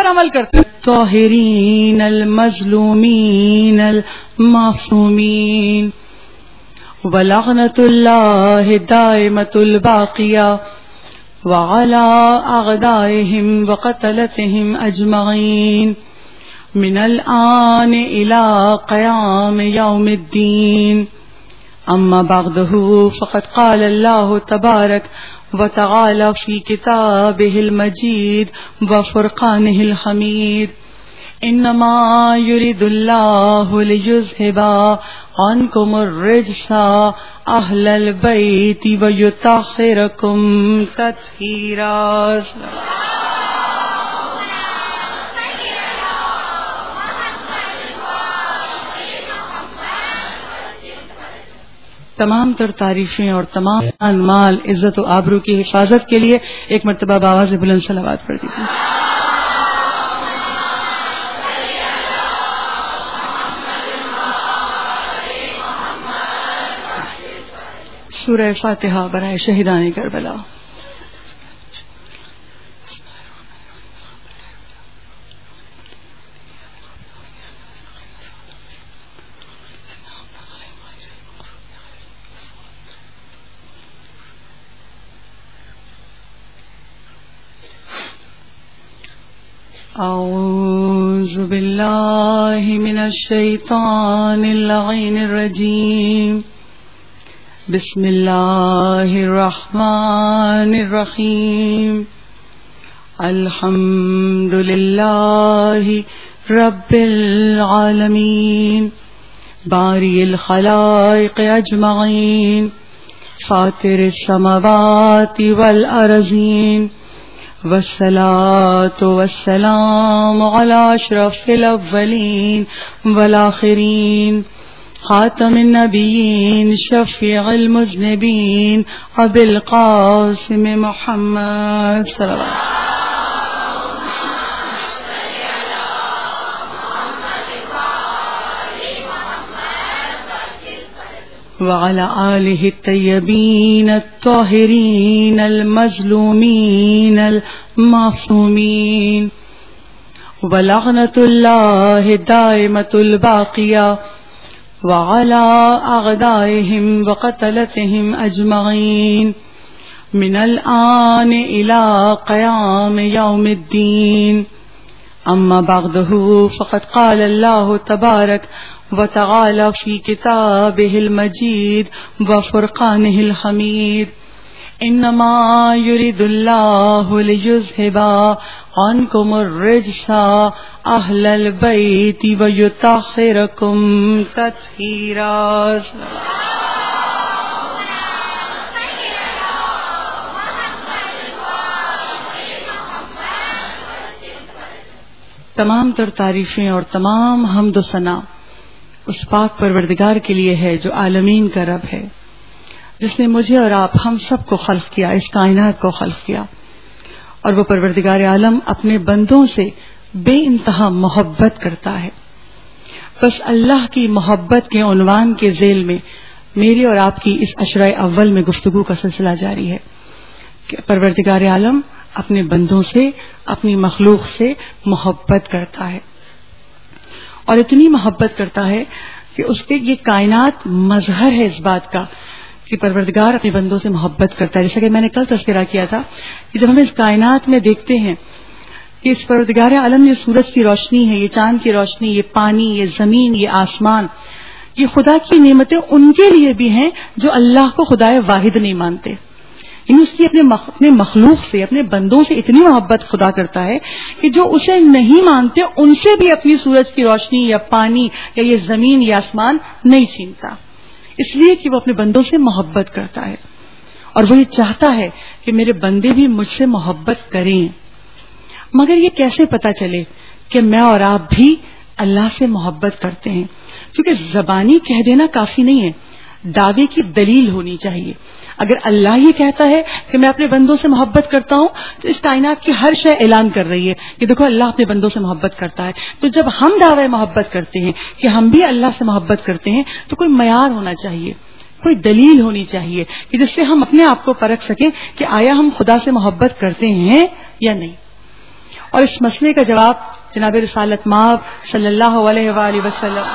پر عمل کرتے ہیں. الطاہرین المظلومین المعصومین ولعنت اللہ دائمۃ الباقیہ وعلی اعدائہم وقتلتہم اجمعین من الآن الى قیام یوم الدین. اما بعدہ فقد قال اللہ تبارک وتعالى في كتابه المجيد وفرقانه الحميد انما يريد الله ليذهب عنكم الرجس اهل البيت ويطهركم تطهيرا. تمام تر تعریفیں اور تمام مال عزت و آبرو کی حفاظت کے لیے ایک مرتبہ بآواز بلند صلوات پڑھ دیجیے. سورہ فاتحہ برائے شہیدان کربلا. اعوذ باللہ من الشیطان اللعین الرجیم. بسم اللہ الرحمن الرحیم. الحمد للہ رب العالمین باری الخلائق اجمعین فاطر السماوات والارضین والصلاة والسلام على اشرف الاولین والآخرین خاتم النبیین شفیع المذنبین ابی القاسم محمد صلی اللہ علیہ وسلم. وعلى آلہ الطیبین الطاہرین المظلومین المعصومین ولعنت اللہ دائمۃ الباقیہ وعلى اعدائہم وقتلتہم اجمعین من الآن الى قیام یوم الدین. اما بعدہ فقد قال اللہ تبارک وتعالى في كتابه المجيد وفرقانه الحميد انما يريد الله ليذهب عنكم الرجس اهل البيت ويطهركم تطهيرا. تمام تر تعریفیں اور تمام حمد و ثنا اس پاک پروردگار کے لیے ہے جو عالمین کا رب ہے، جس نے مجھے اور آپ ہم سب کو خلق کیا، اس کائنات کو خلق کیا. اور وہ پروردگار عالم اپنے بندوں سے بے انتہا محبت کرتا ہے. بس اللہ کی محبت کے عنوان کے ذیل میں میری اور آپ کی اس عشرہ اول میں گفتگو کا سلسلہ جاری ہے کہ پروردگار عالم اپنے بندوں سے، اپنی مخلوق سے محبت کرتا ہے، اور اتنی محبت کرتا ہے کہ اس کے یہ کائنات مظہر ہے اس بات کا کہ پروردگار اپنے بندوں سے محبت کرتا ہے. جیسا کہ میں نے کل تذکرہ کیا تھا کہ جب ہم اس کائنات میں دیکھتے ہیں کہ اس پروردگار عالم، یہ سورج کی روشنی ہے، یہ چاند کی روشنی، یہ پانی، یہ زمین، یہ آسمان، یہ خدا کی نعمتیں ان کے لیے بھی ہیں جو اللہ کو خدائے واحد نہیں مانتے. یعنی اس کی اپنے مخلوق سے، اپنے بندوں سے اتنی محبت خدا کرتا ہے کہ جو اسے نہیں مانتے ان سے بھی اپنی سورج کی روشنی یا پانی یا یہ زمین یا آسمان نہیں چھینتا، اس لیے کہ وہ اپنے بندوں سے محبت کرتا ہے. اور وہ یہ چاہتا ہے کہ میرے بندے بھی مجھ سے محبت کریں. مگر یہ کیسے پتا چلے کہ میں اور آپ بھی اللہ سے محبت کرتے ہیں؟ کیونکہ زبانی کہہ دینا کافی نہیں ہے، دعوے کی دلیل ہونی چاہیے. اگر اللہ یہ کہتا ہے کہ میں اپنے بندوں سے محبت کرتا ہوں تو اس کائنات کی ہر شے اعلان کر رہی ہے کہ دیکھو اللہ اپنے بندوں سے محبت کرتا ہے. تو جب ہم دعوی محبت کرتے ہیں کہ ہم بھی اللہ سے محبت کرتے ہیں تو کوئی معیار ہونا چاہیے، کوئی دلیل ہونی چاہیے کہ جس سے ہم اپنے آپ کو پرکھ سکیں کہ آیا ہم خدا سے محبت کرتے ہیں یا نہیں. اور اس مسئلے کا جواب جناب رسالت مآب صلی اللہ علیہ وآلہ وسلم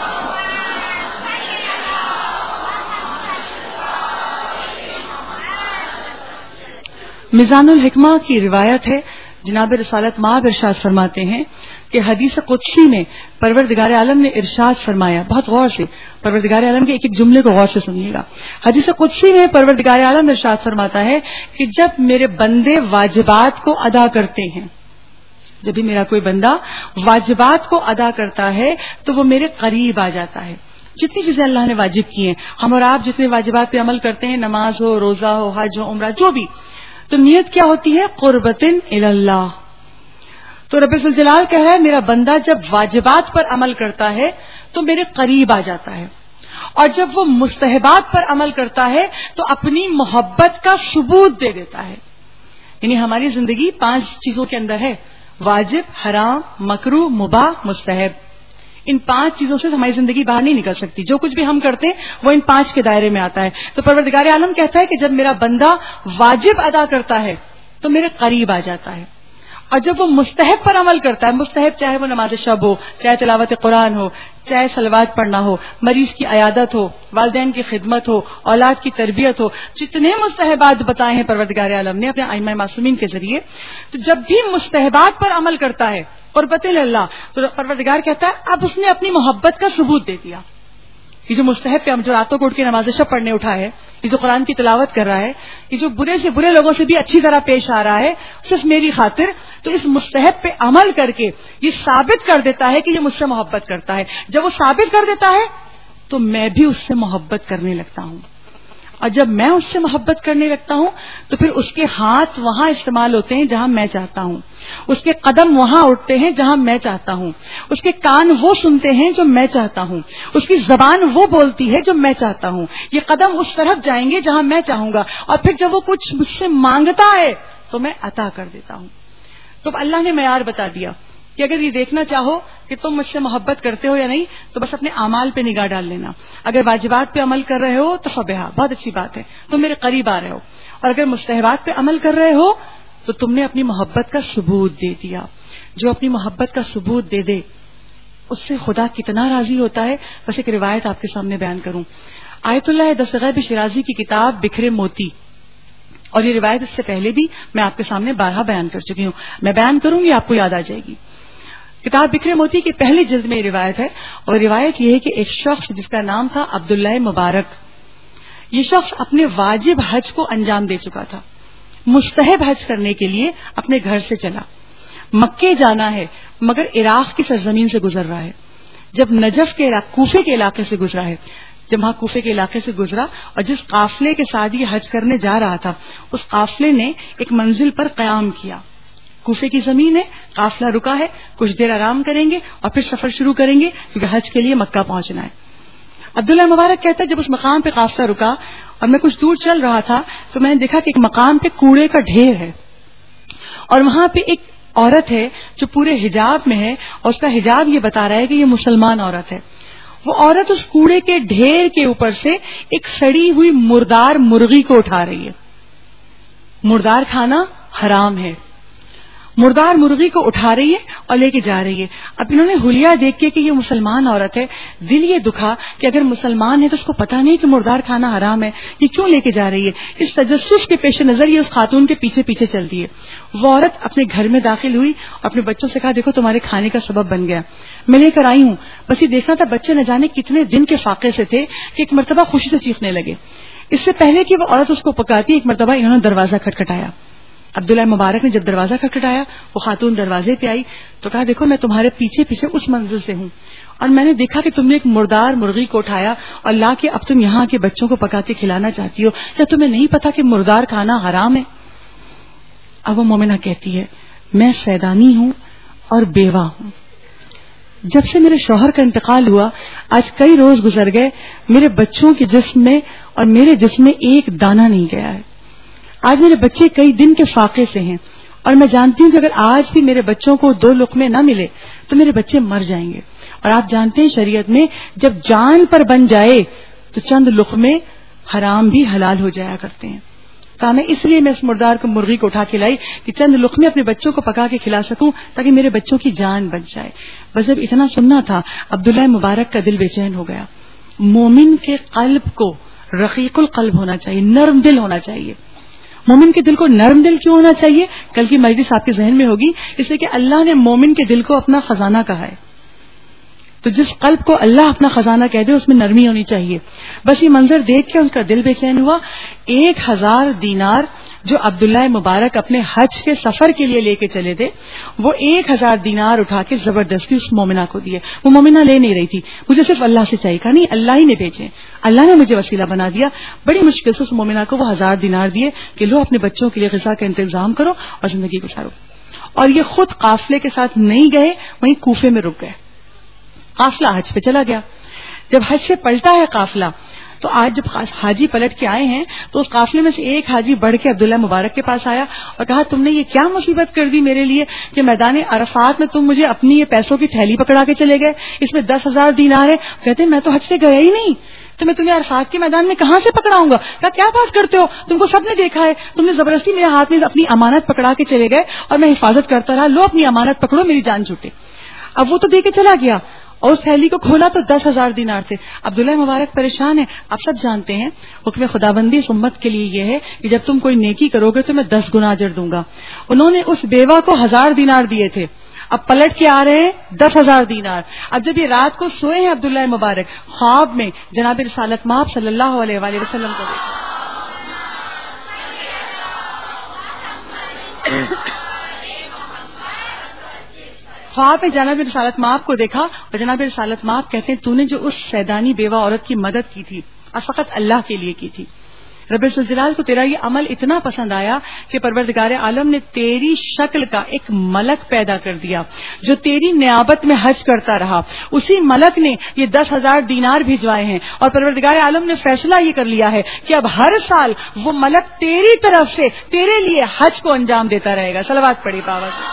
میزان الحکمہ کی روایت ہے. جناب رسالت مآب ارشاد فرماتے ہیں کہ حدیث قدسی میں پروردگار عالم نے ارشاد فرمایا، بہت غور سے پروردگار عالم کے ایک ایک جملے کو غور سے سنیے گا. حدیث قدسی میں پروردگار عالم ارشاد فرماتا ہے کہ جب میرے بندے واجبات کو ادا کرتے ہیں، جب بھی میرا کوئی بندہ واجبات کو ادا کرتا ہے تو وہ میرے قریب آ جاتا ہے. جتنی چیزیں اللہ نے واجب کی ہیں، ہم اور آپ جتنے واجبات پہ عمل کرتے ہیں، نماز ہو، روزہ ہو، حج ہو، عمرہ، جو بھی، تو نیت کیا ہوتی ہے؟ قربتن اللہ. تو رب ذوالجلال کہہ رہا ہے میرا بندہ جب واجبات پر عمل کرتا ہے تو میرے قریب آ جاتا ہے، اور جب وہ مستحبات پر عمل کرتا ہے تو اپنی محبت کا ثبوت دے دیتا ہے. یعنی ہماری زندگی 5 چیزوں کے اندر ہے: واجب، حرام، مکروہ، مباح، مستحب. ان 5 چیزوں سے ہماری زندگی باہر نہیں نکل سکتی. جو کچھ بھی ہم کرتے ہیں وہ ان 5 کے دائرے میں آتا ہے. تو پروردگار عالم کہتا ہے کہ جب میرا بندہ واجب ادا کرتا ہے تو میرے قریب آ جاتا ہے، اور جب وہ مستحب پر عمل کرتا ہے، مستحب چاہے وہ نماز شب ہو، چاہے تلاوت قرآن ہو، چاہے صلوات پڑھنا ہو، مریض کی عیادت ہو، والدین کی خدمت ہو، اولاد کی تربیت ہو، جتنے مستحبات بتائے ہیں پروردگار عالم نے اپنے ائمہ معصومین کے ذریعے، تو جب بھی مستحبات پر عمل کرتا ہے قربت اللہ، تو پروردگار کہتا ہے اب اس نے اپنی محبت کا ثبوت دے دیا. یہ جو مستحب پہ جو راتوں کو اٹھ کے نماز شب پڑھنے اٹھا ہے، یہ جو قرآن کی تلاوت کر رہا ہے، یہ جو برے سے برے لوگوں سے بھی اچھی طرح پیش آ رہا ہے صرف میری خاطر، تو اس مستحب پہ عمل کر کے یہ ثابت کر دیتا ہے کہ یہ مجھ سے محبت کرتا ہے. جب وہ ثابت کر دیتا ہے تو میں بھی اس سے محبت کرنے لگتا ہوں، اور جب میں اس سے محبت کرنے لگتا ہوں تو پھر اس کے ہاتھ وہاں استعمال ہوتے ہیں جہاں میں چاہتا ہوں، اس کے قدم وہاں اٹھتے ہیں جہاں میں چاہتا ہوں، اس کے کان وہ سنتے ہیں جو میں چاہتا ہوں، اس کی زبان وہ بولتی ہے جو میں چاہتا ہوں، یہ قدم اس طرف جائیں گے جہاں میں چاہوں گا، اور پھر جب وہ کچھ مجھ سے مانگتا ہے تو میں عطا کر دیتا ہوں. تو اللہ نے معیار بتا دیا کہ اگر یہ دیکھنا چاہو کہ تم مجھ سے محبت کرتے ہو یا نہیں تو بس اپنے اعمال پہ نگاہ ڈال لینا. اگر واجبات پہ عمل کر رہے ہو تو فبہا، بہت اچھی بات ہے، تم میرے قریب آ رہے ہو، اور اگر مستحبات پہ عمل کر رہے ہو تو تم نے اپنی محبت کا ثبوت دے دیا. جو اپنی محبت کا ثبوت دے دے اس سے خدا کتنا راضی ہوتا ہے. بس ایک روایت آپ کے سامنے بیان کروں. آیت اللہ دستغیب شیرازی کی کتاب بکھرے موتی، اور یہ روایت اس سے پہلے بھی میں آپ کے سامنے بارہا بیان کر چکی ہوں، میں بیان کروں گی آپ کو یاد آ جائے گی. کتاب بکھرے موتی کی پہلی جلد میں یہ روایت ہے، اور روایت یہ ہے کہ ایک شخص جس کا نام تھا عبداللہ مبارک، یہ شخص اپنے واجب حج کو انجام دے چکا تھا. مستحب حج کرنے کے لیے اپنے گھر سے چلا، مکے جانا ہے مگر عراق کی سرزمین سے گزر رہا ہے. جب نجف کے کوفے کے علاقے سے گزرا ہے، جب وہاں کوفے کے علاقے سے گزرا اور جس قافلے کے ساتھ یہ حج کرنے جا رہا تھا اس قافلے نے ایک منزل پر قیام کیا. کوفے کی زمین ہے، قافلہ رکا ہے، کچھ دیر آرام کریں گے اور پھر سفر شروع کریں گے کیونکہ حج کے لیے مکہ پہنچنا ہے. عبداللہ مبارک کہتا ہے جب اس مقام پہ قافلہ رکا اور میں کچھ دور چل رہا تھا تو میں نے دیکھا کہ ایک مقام پہ کوڑے کا ڈھیر ہے، اور وہاں پہ ایک عورت ہے جو پورے حجاب میں ہے، اور اس کا حجاب یہ بتا رہا ہے کہ یہ مسلمان عورت ہے. وہ عورت اس کوڑے کے ڈھیر کے اوپر سے ایک سڑی ہوئی مردار مرغی کو اٹھا رہی ہے. مردار کھانا حرام ہے، مردار مرغی کو اٹھا رہی ہے اور لے کے جا رہی ہے. اب انہوں نے حلیہ دیکھ کے کہ یہ مسلمان عورت ہے، دل یہ دکھا کہ اگر مسلمان ہے تو اس کو پتہ نہیں کہ مردار کھانا حرام ہے، یہ کیوں لے کے جا رہی ہے. اس تجسس کے پیش نظر یہ اس خاتون کے پیچھے پیچھے چلتی ہے. وہ عورت اپنے گھر میں داخل ہوئی اور اپنے بچوں سے کہا دیکھو تمہارے کھانے کا سبب بن گیا، میں لے کر آئی ہوں. بس یہ دیکھنا تھا بچے نہ جانے کتنے دن کے فاقے سے تھے کہ ایک مرتبہ خوشی سے چیخنے لگے. اس سے پہلے کہ وہ عورت اس کو پکاتی ایک مرتبہ انہوں نے دروازہ کھٹکھٹایا. عبداللہ مبارک نے جب دروازہ کھٹکھٹایا وہ خاتون دروازے پہ آئی تو کہا دیکھو میں تمہارے پیچھے پیچھے اس منزل سے ہوں اور میں نے دیکھا کہ تم نے ایک مردار مرغی کو اٹھایا اور لا کے اب تم یہاں کے بچوں کو پکا کے کھلانا چاہتی ہو، کیا تمہیں نہیں پتا کہ مردار کھانا حرام ہے؟ اب وہ مومنہ کہتی ہے میں سیدانی ہوں اور بیوہ ہوں. جب سے میرے شوہر کا انتقال ہوا آج کئی روز گزر گئے، میرے بچوں کے جسم میں اور میرے جسم میں ایک دانہ نہیں گیا ہے. آج میرے بچے کئی دن کے فاقے سے ہیں اور میں جانتی ہوں کہ اگر آج بھی میرے بچوں کو 2 لقمے نہ ملے تو میرے بچے مر جائیں گے. اور آپ جانتے ہیں شریعت میں جب جان پر بن جائے تو چند لقمے حرام بھی حلال ہو جایا کرتے ہیں. کہا میں اس لیے میں اس مردار کو مرغی کو اٹھا کے لائی کہ چند لقمے اپنے بچوں کو پکا کے کھلا سکوں تاکہ میرے بچوں کی جان بچ جائے. بس جب اتنا سننا تھا عبداللہ مبارک کا دل بے چین ہو گیا. مومن کے قلب کو رقیق القلب ہونا چاہیے, نرم دل ہونا چاہیے. مومن کے دل کو نرم دل کیوں ہونا چاہیے؟ کل کی مجلس آپ کے ذہن میں ہوگی, اس لیے کہ اللہ نے مومن کے دل کو اپنا خزانہ کہا ہے. تو جس قلب کو اللہ اپنا خزانہ کہہ دے اس میں نرمی ہونی چاہیے. بس یہ منظر دیکھ کے اس کا دل بے چین ہوا. 1000 دینار جو عبداللہ مبارک اپنے حج کے سفر کے لیے لے کے چلے تھے, وہ 1000 دینار اٹھا کے زبردستی اس مومنہ کو دیے. وہ مومنہ لے نہیں رہی تھی, مجھے صرف اللہ سے چاہیے. کہا نہیں, اللہ ہی نے بھیجے, اللہ نے مجھے وسیلہ بنا دیا. بڑی مشکل سے اس مومنہ کو وہ 1000 دینار دیے کہ لو اپنے بچوں کے لیے غذا کا انتظام کرو اور زندگی گزارو. اور یہ خود قافلے کے ساتھ نہیں گئے, وہیں کوفے میں رک گئے. قافلہ حج پہ چلا گیا. جب حج سے پلٹا ہے قافلہ, تو آج جب حاجی پلٹ کے آئے ہیں تو اس قافلے میں سے ایک حاجی بڑھ کے عبداللہ مبارک کے پاس آیا اور کہا تم نے یہ کیا مصیبت کر دی میرے لیے کہ میدان عرفات میں تم مجھے اپنی یہ پیسوں کی تھیلی پکڑا کے چلے گئے, اس میں 10,000 دینار ہے. کہتے ہیں میں تو حج پہ گیا ہی نہیں, تو میں تمہیں عرفات کے میدان میں کہاں سے پکڑاؤں گا. کہا کیا بات کرتے ہو, تم کو سب نے دیکھا ہے, تم نے زبردستی میرے ہاتھ میں اپنی امانت پکڑا کے چلے گئے اور میں حفاظت کرتا رہا, لو اپنی امانت پکڑو, میری جان چھوٹے. اب وہ تو دے کے چلا گیا اور اس تھیلی کو کھولا تو 10,000 دینار تھے. عبداللہ مبارک پریشان ہے. آپ سب جانتے ہیں حکم خدابندی اس امت کے لیے یہ ہے کہ جب تم کوئی نیکی کرو گے تو میں 10 گنا اجر دوں گا. انہوں نے اس بیوہ کو 1000 دینار دیے تھے, اب پلٹ کے آ رہے ہیں 10,000 دینار. اب جب یہ رات کو سوئے ہیں عبداللہ مبارک, خواب میں جناب رسالت مآب صلی اللہ علیہ وآلہ وسلم کو خواب میں جناب رسالت مآب کو دیکھا اور جناب رسالت مآب کہتے ہیں تو نے جو اس سیدانی بیوہ عورت کی مدد کی تھی اور فقط اللہ کے لیے کی تھی, رب ذوالجلال کو تیرا یہ عمل اتنا پسند آیا کہ پروردگار عالم نے تیری شکل کا ایک ملک پیدا کر دیا جو تیری نیابت میں حج کرتا رہا. اسی ملک نے یہ 10,000 دینار بھجوائے ہیں اور پروردگار عالم نے فیصلہ یہ کر لیا ہے کہ اب ہر سال وہ ملک تیری طرف سے تیرے لیے حج کو انجام دیتا رہے گا. صلوات پڑھی پاوا سے.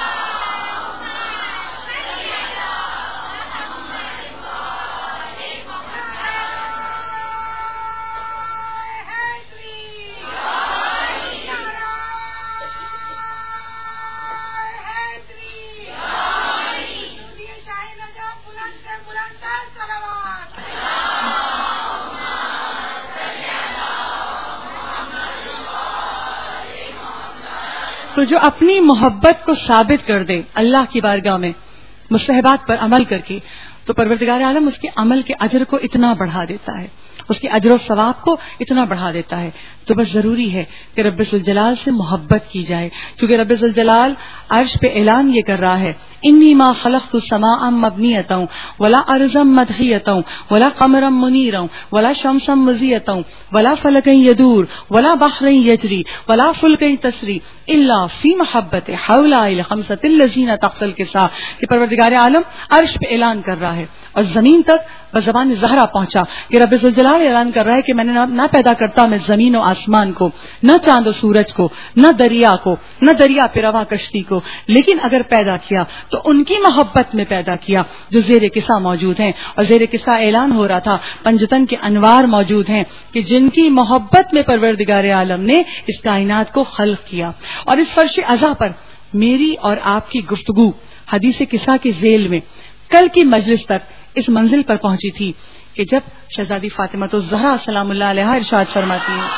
تو جو اپنی محبت کو ثابت کر دے اللہ کی بارگاہ میں مستحبات پر عمل کر کے, تو پروردگار عالم اس کے عمل کے اجر کو اتنا بڑھا دیتا ہے, اس کے اجر و ثواب کو اتنا بڑھا دیتا ہے. تو بس ضروری ہے کہ رب ذوالجلال سے محبت کی جائے, کیونکہ رب ذوالجلال عرش پہ اعلان یہ کر رہا ہے انی ما خلقت السماء مبنیۃ ولا ارضا مدحیۃ ولا قمرا منیرا ولا شمسا مضیۃ ولا فلکا یدور ولا بحر یجری ولا فلک تسری الا فی محبت ہؤلاء الخمسۃ الذین تحت الکساء. کہ پروردگار عالم عرش پہ اعلان کر رہا ہے اور زمین تک بزبان زہرا پہنچا کہ رب ذوالجلال اعلان کر رہا ہے کہ میں نے نہ پیدا کرتا میں زمین و آسمان کو, نہ چاند و سورج کو, نہ دریا کو, نہ دریا پہ رواں کشتی کو, لیکن اگر پیدا کیا تو ان کی محبت میں پیدا کیا جو زیر قصہ موجود ہیں. اور زیر قصہ اعلان ہو رہا تھا پنجتن کے انوار موجود ہیں کہ جن کی محبت میں پروردگار عالم نے اس کائنات کو خلق کیا. اور اس فرش ازاں پر میری اور آپ کی گفتگو حدیث قصہ کے ذیل میں کل کی مجلس تک اس منزل پر پہنچی تھی کہ جب شہزادی فاطمہ الزہرا سلام اللہ علیہا ارشاد فرماتی ہیں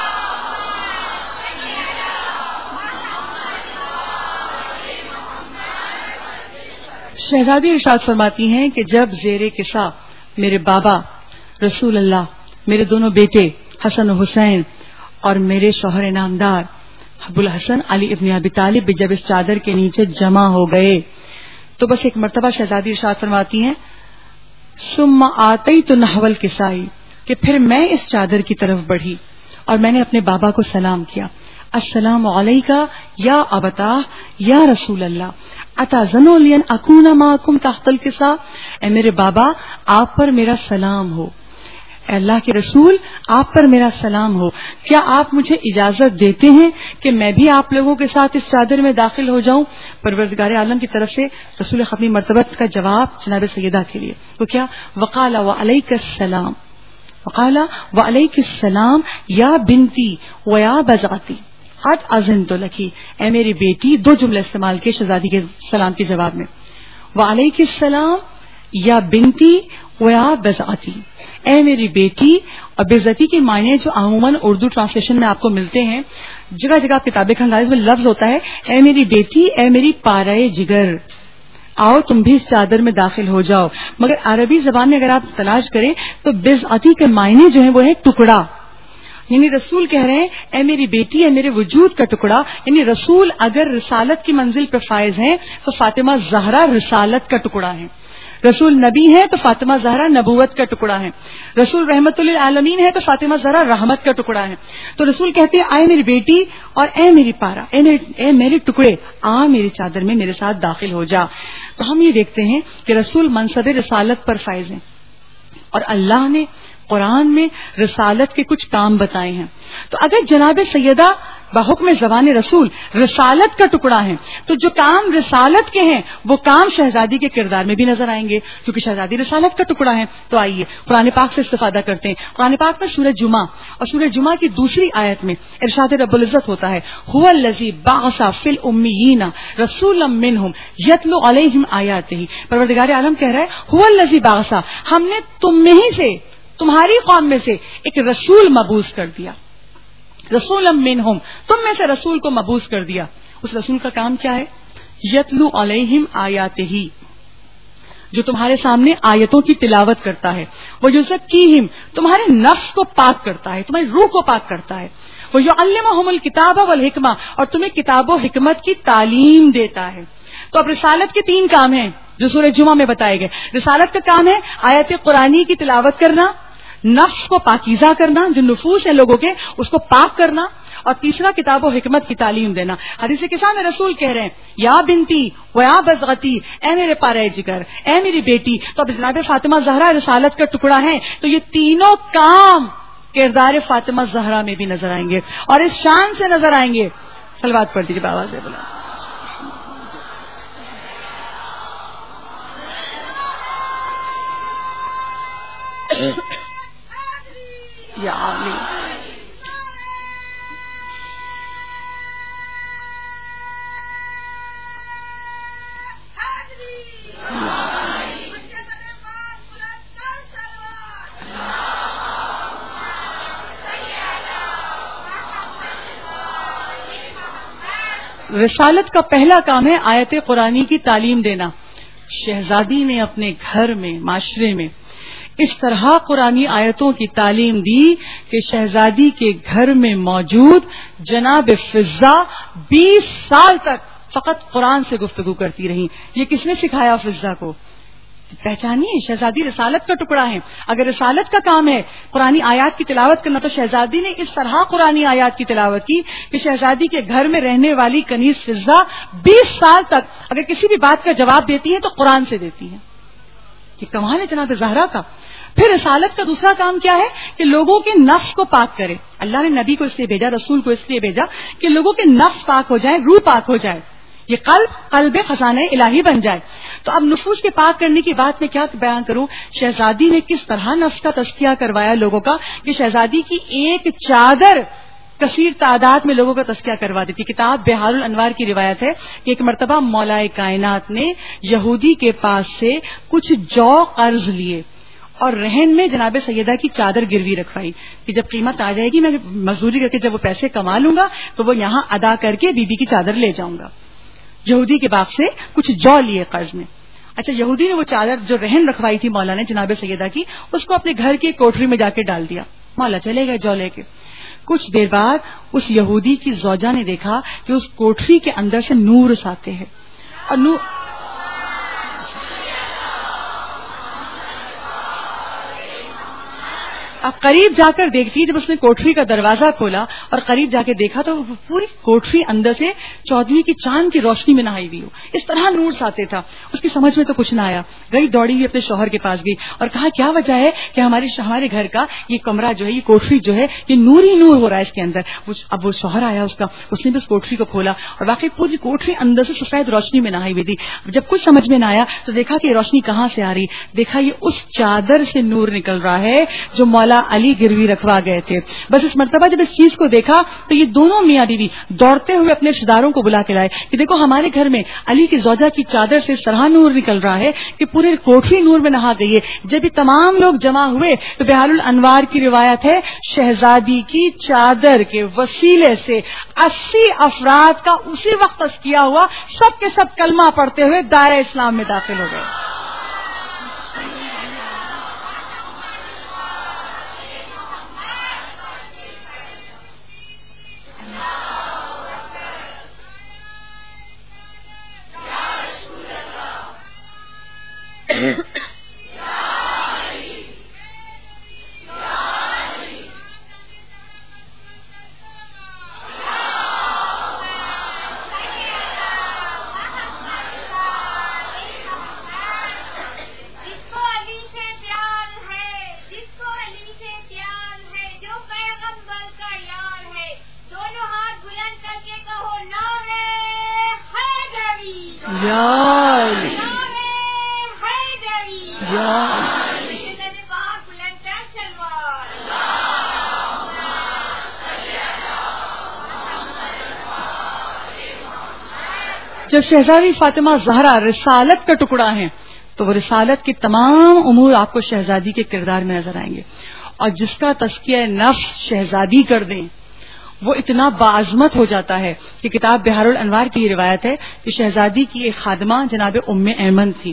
شہزادی ارشاد فرماتی ہیں کہ جب زیر قصہ میرے بابا رسول اللہ, میرے دونوں بیٹے حسن و حسین اور میرے شوہر نامدار ابو الحسن علی ابن ابی طالب بھی جب اس چادر کے نیچے جمع ہو گئے تو بس ایک مرتبہ شہزادی ارشاد فرماتی ہیں ثم آتیت نحو الکسائی, کہ پھر میں اس چادر کی طرف بڑھی اور میں نے اپنے بابا کو سلام کیا, السلام علیکہ یا ابتاہ یا رسول اللہ اتاذنوا لی ان اکون معکم تحت الکساء. اے میرے بابا آپ پر میرا سلام ہو, اے اللہ کے رسول آپ پر میرا سلام ہو, کیا آپ مجھے اجازت دیتے ہیں کہ میں بھی آپ لوگوں کے ساتھ اس چادر میں داخل ہو جاؤں. پروردگار عالم کی طرف سے رسول ختمی مرتبت کا جواب جناب سیدہ کے لیے وہ کیا, وقال وعلیک السلام, وقال وعلیک السلام یا بنتی ویا بزاتی. قد اذنت لکی، اے میری بیٹی. دو جملے استعمال کیے شہزادی کے سلام کے جواب میں. وعلیک السلام یا بنتی ویا بزعتی، اے میری بیٹی. اور بزعتی کے معنی جو عموماً اردو ٹرانسلیشن میں آپ کو ملتے ہیں، جگہ جگہ کتابیں کھنگال اس میں لفظ ہوتا ہے اے میری بیٹی، اے میری پارائے جگر، آؤ تم بھی اس چادر میں داخل ہو جاؤ. مگر عربی زبان میں اگر آپ تلاش کریں تو بزعتی کے معنی جو ہے وہ ہے ٹکڑا. یعنی رسول کہہ رہے ہیں اے میری بیٹی، اے میرے وجود کا ٹکڑا. یعنی رسول اگر رسالت کی منزل پہ فائز ہیں تو فاطمہ زہرا رسالت کا ٹکڑا ہے. رسول نبی ہے تو فاطمہ زہرا نبوت کا ٹکڑا ہے. رسول رحمت للعالمین ہے تو فاطمہ زہرا رحمت کا ٹکڑا ہے. تو رسول کہتے ہیں اے میری بیٹی اور اے میری پارا، اے میرے ٹکڑے، آ میری چادر میں میرے ساتھ داخل ہو جا. تو ہم یہ دیکھتے ہیں کہ رسول منصب رسالت پر فائز ہیں اور اللہ نے قرآن میں رسالت کے کچھ کام بتائے ہیں. تو اگر جناب سیدہ بحکم زبان رسول رسالت کا ٹکڑا ہے تو جو کام رسالت کے ہیں وہ کام شہزادی کے کردار میں بھی نظر آئیں گے، کیونکہ شہزادی رسالت کا ٹکڑا ہے. تو آئیے قرآن پاک سے استفادہ کرتے ہیں. قرآن پاک میں سورہ جمعہ اور سورہ جمعہ کی دوسری آیت میں ارشاد رب العزت ہوتا ہے هو الذی بعث فی الامیین رسولا منہم یتلو علیہم آیاتہ. پروردگار عالم کہہ رہا ہے هو الذی بعث، ہم نے تم میں ہی سے، تمہاری قوم میں سے ایک رسول مبعوث کر دیا. رسولا منہم، تم میں سے رسول کو مبعوث کر دیا. اس رسول کا کام کیا ہے؟ یتلو علیہم آیاتہ، جو تمہارے سامنے آیتوں کی تلاوت کرتا ہے. وہ یزکیہم، تمہارے نفس کو پاک کرتا ہے، تمہاری روح کو پاک کرتا ہے. وہ یعلمہم الکتاب والحکمہ، اور تمہیں کتاب و حکمت کی تعلیم دیتا ہے. تو اب رسالت کے 3 کام ہیں جو سورہ جمعہ میں بتائے گئے. رسالت کا کام ہے آیت قرآنی کی تلاوت کرنا، نفس کو پاکیزہ کرنا، جو نفوس ہیں لوگوں کے اس کو پاک کرنا، اور تیسرا کتاب و حکمت کی تعلیم دینا. حدیث کے سامنے رسول کہہ رہے ہیں یا بنتی و یا بزغتی، اے میرے پارے جگر، اے میری بیٹی. تو اب جناب فاطمہ زہرا رسالت کا ٹکڑا ہے تو یہ تینوں کام کردار فاطمہ زہرا میں بھی نظر آئیں گے اور اس شان سے نظر آئیں گے. صلوات پڑھ دیجیے بابا سے بلا. یا آمین. رسالت کا پہلا کام ہے آیت قرآنی کی تعلیم دینا. شہزادی نے اپنے گھر میں، معاشرے میں اس طرح قرآنی آیتوں کی تعلیم دی کہ شہزادی کے گھر میں موجود جناب فضہ 20 سال تک فقط قرآن سے گفتگو کرتی رہی. یہ کس نے سکھایا فضہ کو؟ پہچانیے، شہزادی رسالت کا ٹکڑا ہے. اگر رسالت کا کام ہے قرآنی آیات کی تلاوت کرنا تو شہزادی نے اس طرح قرآنی آیات کی تلاوت کی کہ شہزادی کے گھر میں رہنے والی کنیز فضہ 20 سال تک اگر کسی بھی بات کا جواب دیتی ہے تو قرآن سے دیتی ہے. یہ کمال ہے جناب زہرا کا. پھر رسالت کا دوسرا کام کیا ہے کہ لوگوں کے نفس کو پاک کرے. اللہ نے نبی کو اس لیے بھیجا، رسول کو اس لیے بھیجا کہ لوگوں کے نفس پاک ہو جائیں، روح پاک ہو جائے، یہ قلب خزانہ الہی بن جائے. تو اب نفوس کے پاک کرنے کی بات میں کیا بیان کروں، شہزادی نے کس طرح نفس کا تزکیہ کروایا لوگوں کا کہ شہزادی کی ایک چادر کثیر تعداد میں لوگوں کا تزکیہ کروا دیتی. کتاب بہار الانوار کی روایت ہے کہ ایک مرتبہ مولا کائنات نے یہودی کے پاس سے کچھ جو قرض لیے اور رہن میں جناب سیدہ کی چادر گروی رکھوائی کہ جب قیمت آ جائے گی میں مزدوری کر کے جب وہ پیسے کما لوں گا تو وہ یہاں ادا کر کے بی بی کی چادر لے جاؤں گا. یہودی کے باپ سے کچھ جو لیے قرض میں. اچھا، یہودی نے وہ چادر جو رہن رکھوائی تھی مولا نے جناب سیدہ کی اس کو اپنے گھر کی کوٹری میں جا کے ڈال دیا. مولا چلے گئے جو لے کے. کچھ دیر بعد اس یہودی کی زوجہ نے دیکھا کہ اس کوٹری کے اندر سے نور ساتے ہیں اور نور اب قریب جا کر دیکھتی، جب اس نے کوٹری کا دروازہ کھولا اور قریب جا کے دیکھا تو پوری کوٹری اندر سے 14ویں کی چاند کی روشنی میں نہائی ہوئی ہو. اس طرح نور ساتے تھا. اس کی سمجھ میں تو کچھ نہ آیا. گئی دوڑی ہوئی اپنے شوہر کے پاس گئی اور کہا کیا وجہ ہے کہ ہمارے گھر کا یہ کمرہ جو ہے، یہ کوٹری جو ہے، یہ نور ہی نور ہو رہا ہے اس کے اندر. اب وہ شوہر آیا اس کا، اس نے بھی اس کوٹری کو کھولا اور واقعی پوری کوٹری اندر سے سفید روشنی میں نہائی ہوئی تھی. جب کچھ سمجھ میں نہ آیا تو دیکھا کہ یہ روشنی کہاں سے آ رہی. دیکھا یہ اس چادر سے نور نکل رہا ہے جو مولا مولا علی گروی رکھوا گئے تھے. بس اس مرتبہ جب اس چیز کو دیکھا تو یہ دونوں میاں بیوی دوڑتے ہوئے اپنے رشتے داروں کو بلا کے لائے کہ دیکھو ہمارے گھر میں علی کی زوجہ کی چادر سے اس طرح نور نکل رہا ہے کہ پورے کوٹھی نور میں نہا گئی ہے. جب یہ تمام لوگ جمع ہوئے تو بحار الانوار کی روایت ہے شہزادی کی چادر کے وسیلے سے 80 افراد کا اسی وقت تزکیہ ہوا, سب کے سب کلمہ پڑھتے ہوئے دائرہ اسلام میں داخل ہو گئے. جب شہزادی فاطمہ زہرا رسالت کا ٹکڑا ہیں تو وہ رسالت کے تمام امور آپ کو شہزادی کے کردار میں نظر آئیں گے. اور جس کا تزکیہ نفس شہزادی کر دیں وہ اتنا باعظمت ہو جاتا ہے کہ کتاب بحار الانوار کی یہ روایت ہے کہ شہزادی کی ایک خادمہ جناب ام ایمن تھی.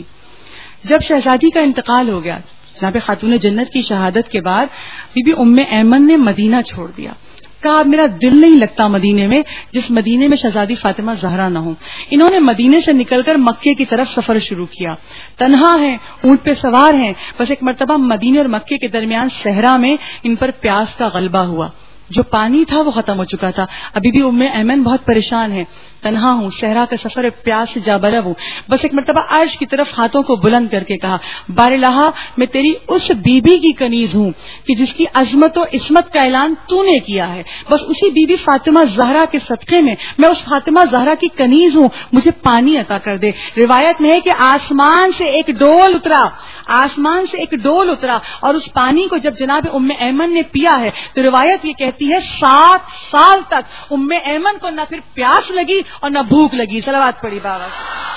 جب شہزادی کا انتقال ہو گیا, جناب خاتون جنت کی شہادت کے بعد بی بی ام ایمن نے مدینہ چھوڑ دیا. کہا میرا دل نہیں لگتا مدینے میں جس مدینے میں شہزادی فاطمہ زہرا نہ ہو. انہوں نے مدینے سے نکل کر مکے کی طرف سفر شروع کیا. تنہا ہیں, اونٹ پہ سوار ہیں. بس ایک مرتبہ مدینے اور مکے کے درمیان صحرا میں ان پر پیاس کا غلبہ ہوا. جو پانی تھا وہ ختم ہو چکا تھا. ابھی بھی ام ایمن بہت پریشان ہے, تنہا ہوں, صحرا کا سفر ہے, پیاس سے جا بلب ہوں. بس ایک مرتبہ عرش کی طرف ہاتھوں کو بلند کر کے کہا بار الہا میں تیری اس بی بی کی کنیز ہوں کہ جس کی عظمت و عصمت کا اعلان تو نے کیا ہے. بس اسی بی بی فاطمہ زہرا کے صدقے میں میں اس فاطمہ زہرا کی کنیز ہوں, مجھے پانی عطا کر دے. روایت میں ہے کہ آسمان سے ایک ڈول اترا اور اس پانی کو جب جناب ام ایمن نے پیا ہے تو روایت یہ کہتی ہے 7 سال تک ام ایمن کو نہ پھر پیاس لگی اور نہ بھوک لگی. صلوات پڑھی بابا.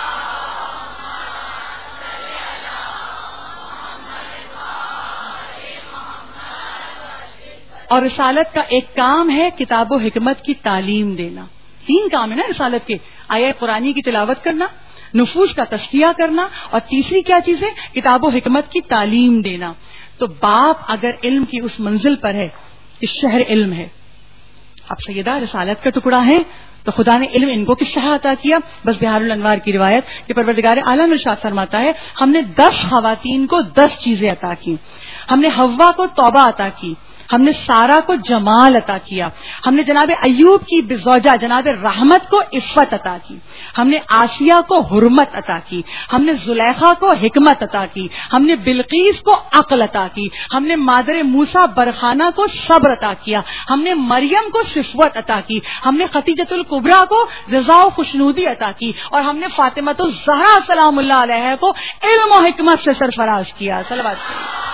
اور رسالت کا ایک کام ہے کتاب و حکمت کی تعلیم دینا. 3 کام ہے نا رسالت کے, آیات قرآنی کی تلاوت کرنا, نفوس کا تزکیہ کرنا, اور تیسری کیا چیز ہے کتاب و حکمت کی تعلیم دینا. تو باپ اگر علم کی اس منزل پر ہے کہ شہر علم ہے, اب سیدہ رسالت کا ٹکڑا ہے تو خدا نے علم ان کو کس طرح عطا کیا. بس بحار الانوار کی روایت کہ پروردگار عالم ارشاد فرماتا ہے ہم نے 10 خواتین کو 10 چیزیں عطا کی. ہم نے حوا کو توبہ عطا کی, ہم نے سارا کو جمال عطا کیا, ہم نے جناب ایوب کی بزوجہ جناب رحمت کو عفت عطا کی, ہم نے آسیہ کو حرمت عطا کی, ہم نے زلیخا کو حکمت عطا کی, ہم نے بلقیس کو عقل عطا کی, ہم نے مادر موسیٰ برخانہ کو صبر عطا کیا, ہم نے مریم کو صفوت عطا کی, ہم نے خدیجۃ الکبریٰ کو رضا و خوشنودی عطا کی, اور ہم نے فاطمۃ الزہرا سلام اللہ علیہ کو علم و حکمت سے سرفراز کیا. صلوات.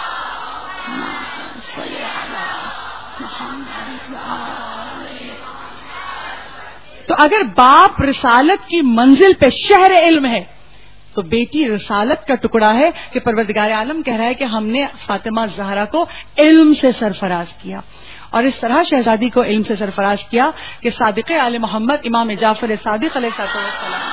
تو اگر باپ رسالت کی منزل پہ شہر علم ہے تو بیٹی رسالت کا ٹکڑا ہے کہ پروردگار عالم کہہ رہا ہے کہ ہم نے فاطمہ زہرا کو علم سے سرفراز کیا. اور اس طرح شہزادی کو علم سے سرفراز کیا کہ صادق آل محمد امام جعفر صادق علیہ السلام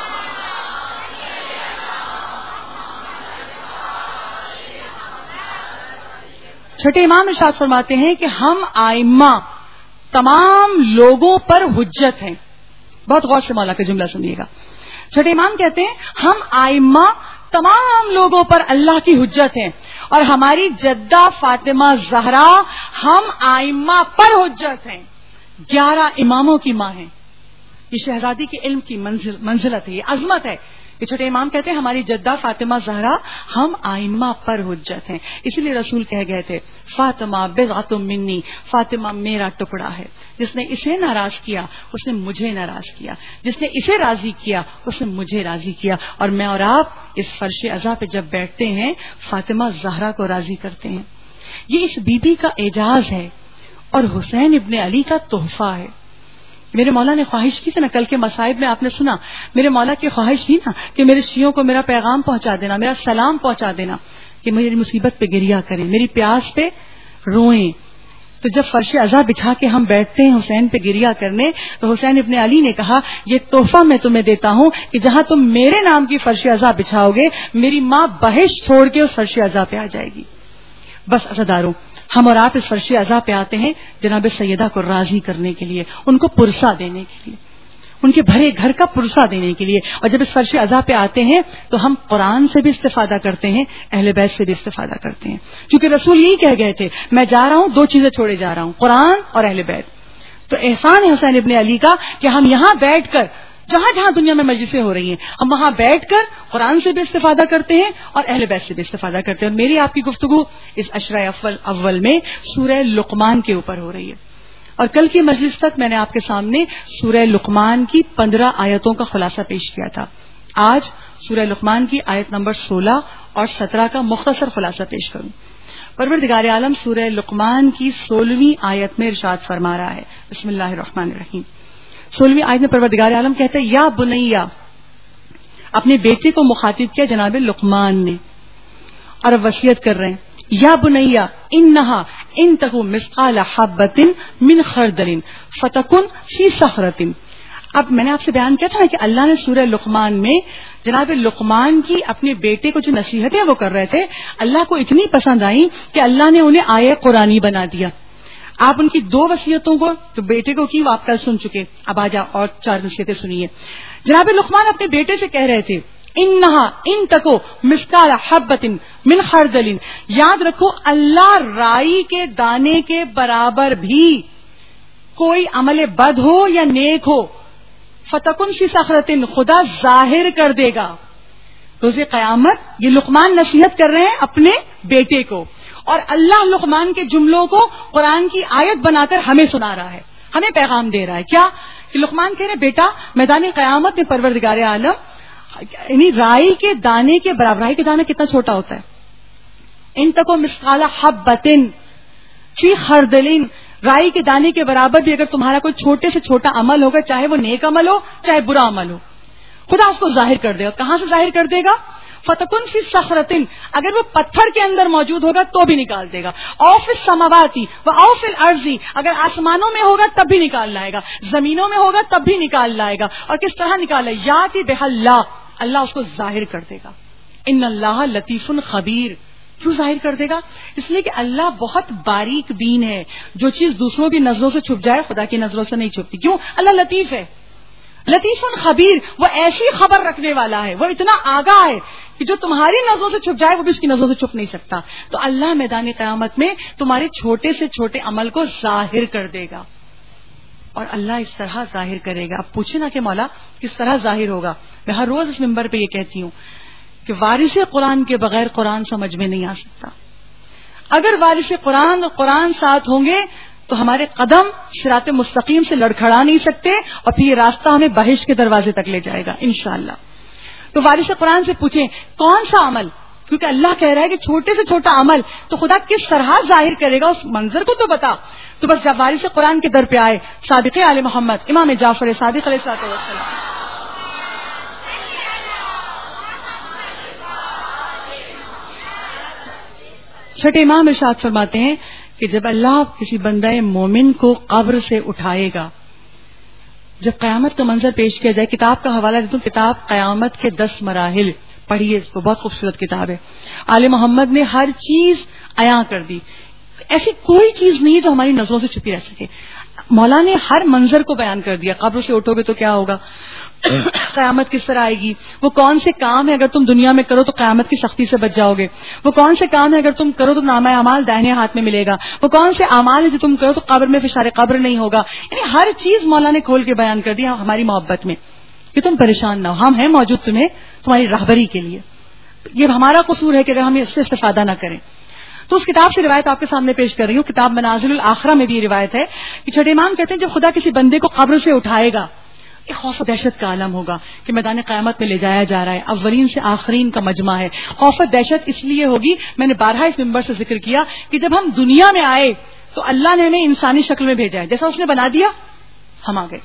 چھٹے امام ارشاد فرماتے ہیں کہ ہم آئمہ تمام لوگوں پر حجت ہیں. بہت غور سے مولا کا جملہ سنیے گا. چھٹے امام کہتے ہیں ہم آئمہ تمام لوگوں پر اللہ کی حجت ہیں, اور ہماری جدہ فاطمہ زہرا ہم آئمہ پر حجت ہیں. 11 اماموں کی ماں ہیں. یہ شہزادی کے علم کی منزلت ہے, یہ عظمت ہے. یہ چھوٹے امام کہتے ہیں ہماری جدہ فاطمہ زہرا ہم آئمہ پر حجت ہیں. اسی لیے رسول کہہ گئے تھے فاطمہ بضعۃ منی, فاطمہ میرا ٹکڑا ہے. جس نے اسے ناراض کیا اس نے مجھے ناراض کیا, جس نے اسے راضی کیا اس نے مجھے راضی کیا. اور میں اور آپ اس فرش عزا پہ جب بیٹھتے ہیں فاطمہ زہرا کو راضی کرتے ہیں. یہ اس بی بی کا اعجاز ہے اور حسین ابن علی کا تحفہ ہے. میرے مولا نے خواہش کی تھی نا, کل کے مصائب میں آپ نے سنا, میرے مولا کی خواہش تھی نا کہ میرے شیعوں کو میرا پیغام پہنچا دینا, میرا سلام پہنچا دینا, کہ میری مصیبت پہ گریا کریں, میری پیاس پہ روئیں. تو جب فرش عزا بچھا کے ہم بیٹھتے ہیں حسین پہ گریا کرنے, تو حسین ابن علی نے کہا یہ تحفہ میں تمہیں دیتا ہوں کہ جہاں تم میرے نام کی فرش عزا بچھاؤ گے, میری ماں بہشت چھوڑ کے اس فرش عزا پہ آ جائے گی. بس عزاداروں, ہم اور آپ اس فرش عزا پہ آتے ہیں جناب سیدہ کو راضی کرنے کے لیے, ان کو پرسہ دینے کے لیے, ان کے بھرے گھر کا پرسہ دینے کے لیے. اور جب اس فرش عزا پہ آتے ہیں تو ہم قرآن سے بھی استفادہ کرتے ہیں, اہل بیت سے بھی استفادہ کرتے ہیں, کیونکہ رسول یہی کہہ گئے تھے میں جا رہا ہوں, دو چیزیں چھوڑے جا رہا ہوں, قرآن اور اہل بیت. تو احسان ہے حسین ابن علی کا کہ ہم یہاں بیٹھ کر, جہاں جہاں دنیا میں مجلسیں ہو رہی ہیں, ہم وہاں بیٹھ کر قرآن سے بھی استفادہ کرتے ہیں اور اہل بیت سے بھی استفادہ کرتے ہیں. اور میری آپ کی گفتگو اس عشرہ اول میں سورہ لقمان کے اوپر ہو رہی ہے. اور کل کی مجلس تک میں نے آپ کے سامنے سورہ لقمان کی 15 آیتوں کا خلاصہ پیش کیا تھا. آج سورہ لقمان کی آیت نمبر 16 اور 17 کا مختصر خلاصہ پیش کروں. پروردگار عالم سورہ لقمان کی 16ویں آیت میں ارشاد فرما رہا ہے, بسم اللہ الرحمن الرحیم. 16ویں آیت میں پروردگار عالم کہتے ہیں یا بنیا, اپنے بیٹے کو مخاطب کیا جناب لقمان نے, اور اب وصیت کر رہے ہیں یا بنیا انہا ان تکو مثقال حبۃ من خردل فتکن فی صخرۃ. اب میں نے آپ سے بیان کیا تھا نا کہ اللہ نے سورہ لقمان میں جناب لقمان کی اپنے بیٹے کو جو نصیحتیں وہ کر رہے تھے, اللہ کو اتنی پسند آئیں کہ اللہ نے انہیں آیہ قرآنی بنا دیا. آپ ان کی 2 وصیتوں کو جو بیٹے کو کی وہ آپ کل سن چکے, اب آج اور 4 نصیحتیں سنیے. جناب لقمان اپنے بیٹے سے کہہ رہے تھے انہا ان تکو مثقال حبۃ من خردل, یاد رکھو اللہ رائی کے دانے کے برابر بھی کوئی عمل بد ہو یا نیک ہو, فتکن فی صخرۃ, خدا ظاہر کر دے گا روز قیامت. یہ لقمان نصیحت کر رہے ہیں اپنے بیٹے کو, اور اللہ لقمان کے جملوں کو قرآن کی آیت بنا کر ہمیں سنا رہا ہے, ہمیں پیغام دے رہا ہے. کیا کہ لقمان کہہ رہے بیٹا میدان قیامت میں پروردگار عالم یعنی رائی کے دانے کے برابر, رائی کے دانا کتنا چھوٹا ہوتا ہے, ان تکو مثقال حبۃ فی خردل, رائی کے دانے کے برابر بھی اگر تمہارا کوئی چھوٹے سے چھوٹا عمل ہوگا, چاہے وہ نیک عمل ہو چاہے برا عمل ہو, خدا اس کو ظاہر کر دے گا. کہاں سے ظاہر کر دے گا؟ فتکن فی صخرۃ, اگر وہ پتھر کے اندر موجود ہوگا تو بھی نکال دے گا. او فی السماوات و او فی الارض, اگر آسمانوں میں ہوگا تب بھی نکال لائے گا, زمینوں میں ہوگا تب بھی نکال لائے گا. اور کس طرح نکال لائے, یاتی بہ اللہ, اللہ اس کو ظاہر کر دے گا. ان اللہ لطیف خبیر. کیوں ظاہر کر دے گا؟ اس لیے کہ اللہ بہت باریک بین ہے. جو چیز دوسروں کی نظروں سے چھپ جائے خدا کی نظروں سے نہیں چھپتی. کیوں؟ اللہ لطیف ہے, لطیف خبیر, وہ ایسی خبر رکھنے والا ہے, وہ اتنا آگاہ ہے کہ جو تمہاری نظروں سے چھپ جائے وہ بھی اس کی نظروں سے چھپ نہیں سکتا. تو اللہ میدان قیامت میں تمہارے چھوٹے سے چھوٹے عمل کو ظاہر کر دے گا, اور اللہ اس طرح ظاہر کرے گا. اب پوچھے نا کہ مولا کس طرح ظاہر ہوگا. میں ہر روز اس ممبر پہ یہ کہتی ہوں کہ وارث قرآن کے بغیر قرآن سمجھ میں نہیں آ سکتا. اگر وارث قرآن اور قرآن ساتھ ہوں گے تو ہمارے قدم صراط مستقیم سے لڑکھڑا نہیں سکتے, اور پھر یہ راستہ ہمیں بہشت کے دروازے تک لے جائے گا انشاءاللہ. تو وارث قرآن سے پوچھیں کون سا عمل, کیونکہ اللہ کہہ رہا ہے کہ چھوٹے سے چھوٹا عمل تو خدا کس طرح ظاہر کرے گا, اس منظر کو تو بتا. تو بس جب وارث قرآن کے در پہ آئے صادق آل محمد امام جعفر صادق علیہ السلام, چھٹے امام ارشاد فرماتے ہیں کہ جب اللہ کسی بندہ مومن کو قبر سے اٹھائے گا, جب قیامت کا منظر پیش کیا جائے, کتاب کا حوالہ دیتا ہوں, کتاب قیامت کے 10 مراحل, پڑھیے اس کو, بہت خوبصورت کتاب ہے. آل محمد نے ہر چیز عیاں کر دی, ایسی کوئی چیز نہیں جو ہماری نظروں سے چھپی رہ سکے. مولا نے ہر منظر کو بیان کر دیا, قبر سے اٹھو گے تو کیا ہوگا, قیامت کس طرح آئے گی, وہ کون سے کام ہے اگر تم دنیا میں کرو تو قیامت کی سختی سے بچ جاؤ گے, وہ کون سے کام ہے اگر تم کرو تو نامہ اعمال دائیں ہاتھ میں ملے گا, وہ کون سے اعمال ہے جو تم کرو تو قبر میں فشار قبر نہیں ہوگا. یعنی ہر چیز مولا نے کھول کے بیان کر دیا ہماری محبت میں کہ تم پریشان نہ ہو, ہم ہیں موجود تمہیں تمہاری راہبری کے لیے. یہ ہمارا قصور ہے کہ اگر ہم اس سے استفادہ نہ کریں. تو اس کتاب سے روایت آپ کے سامنے پیش کر رہی ہوں, کتاب منازل الاخرہ میں بھی یہ روایت ہے کہ چھٹے امام کہتے ہیں جب خدا کسی بندے کو قبر سے اٹھائے گا ایک خوف و دہشت کا عالم ہوگا کہ میدان قیامت میں لے جایا جا رہا ہے، اولین سے آخرین کا مجمع ہے. خوف و دہشت اس لیے ہوگی، میں نے بارہا اس ممبر سے ذکر کیا کہ جب ہم دنیا میں آئے تو اللہ نے ہمیں انسانی شکل میں بھیجا ہے، جیسا اس نے بنا دیا ہم آ گئے.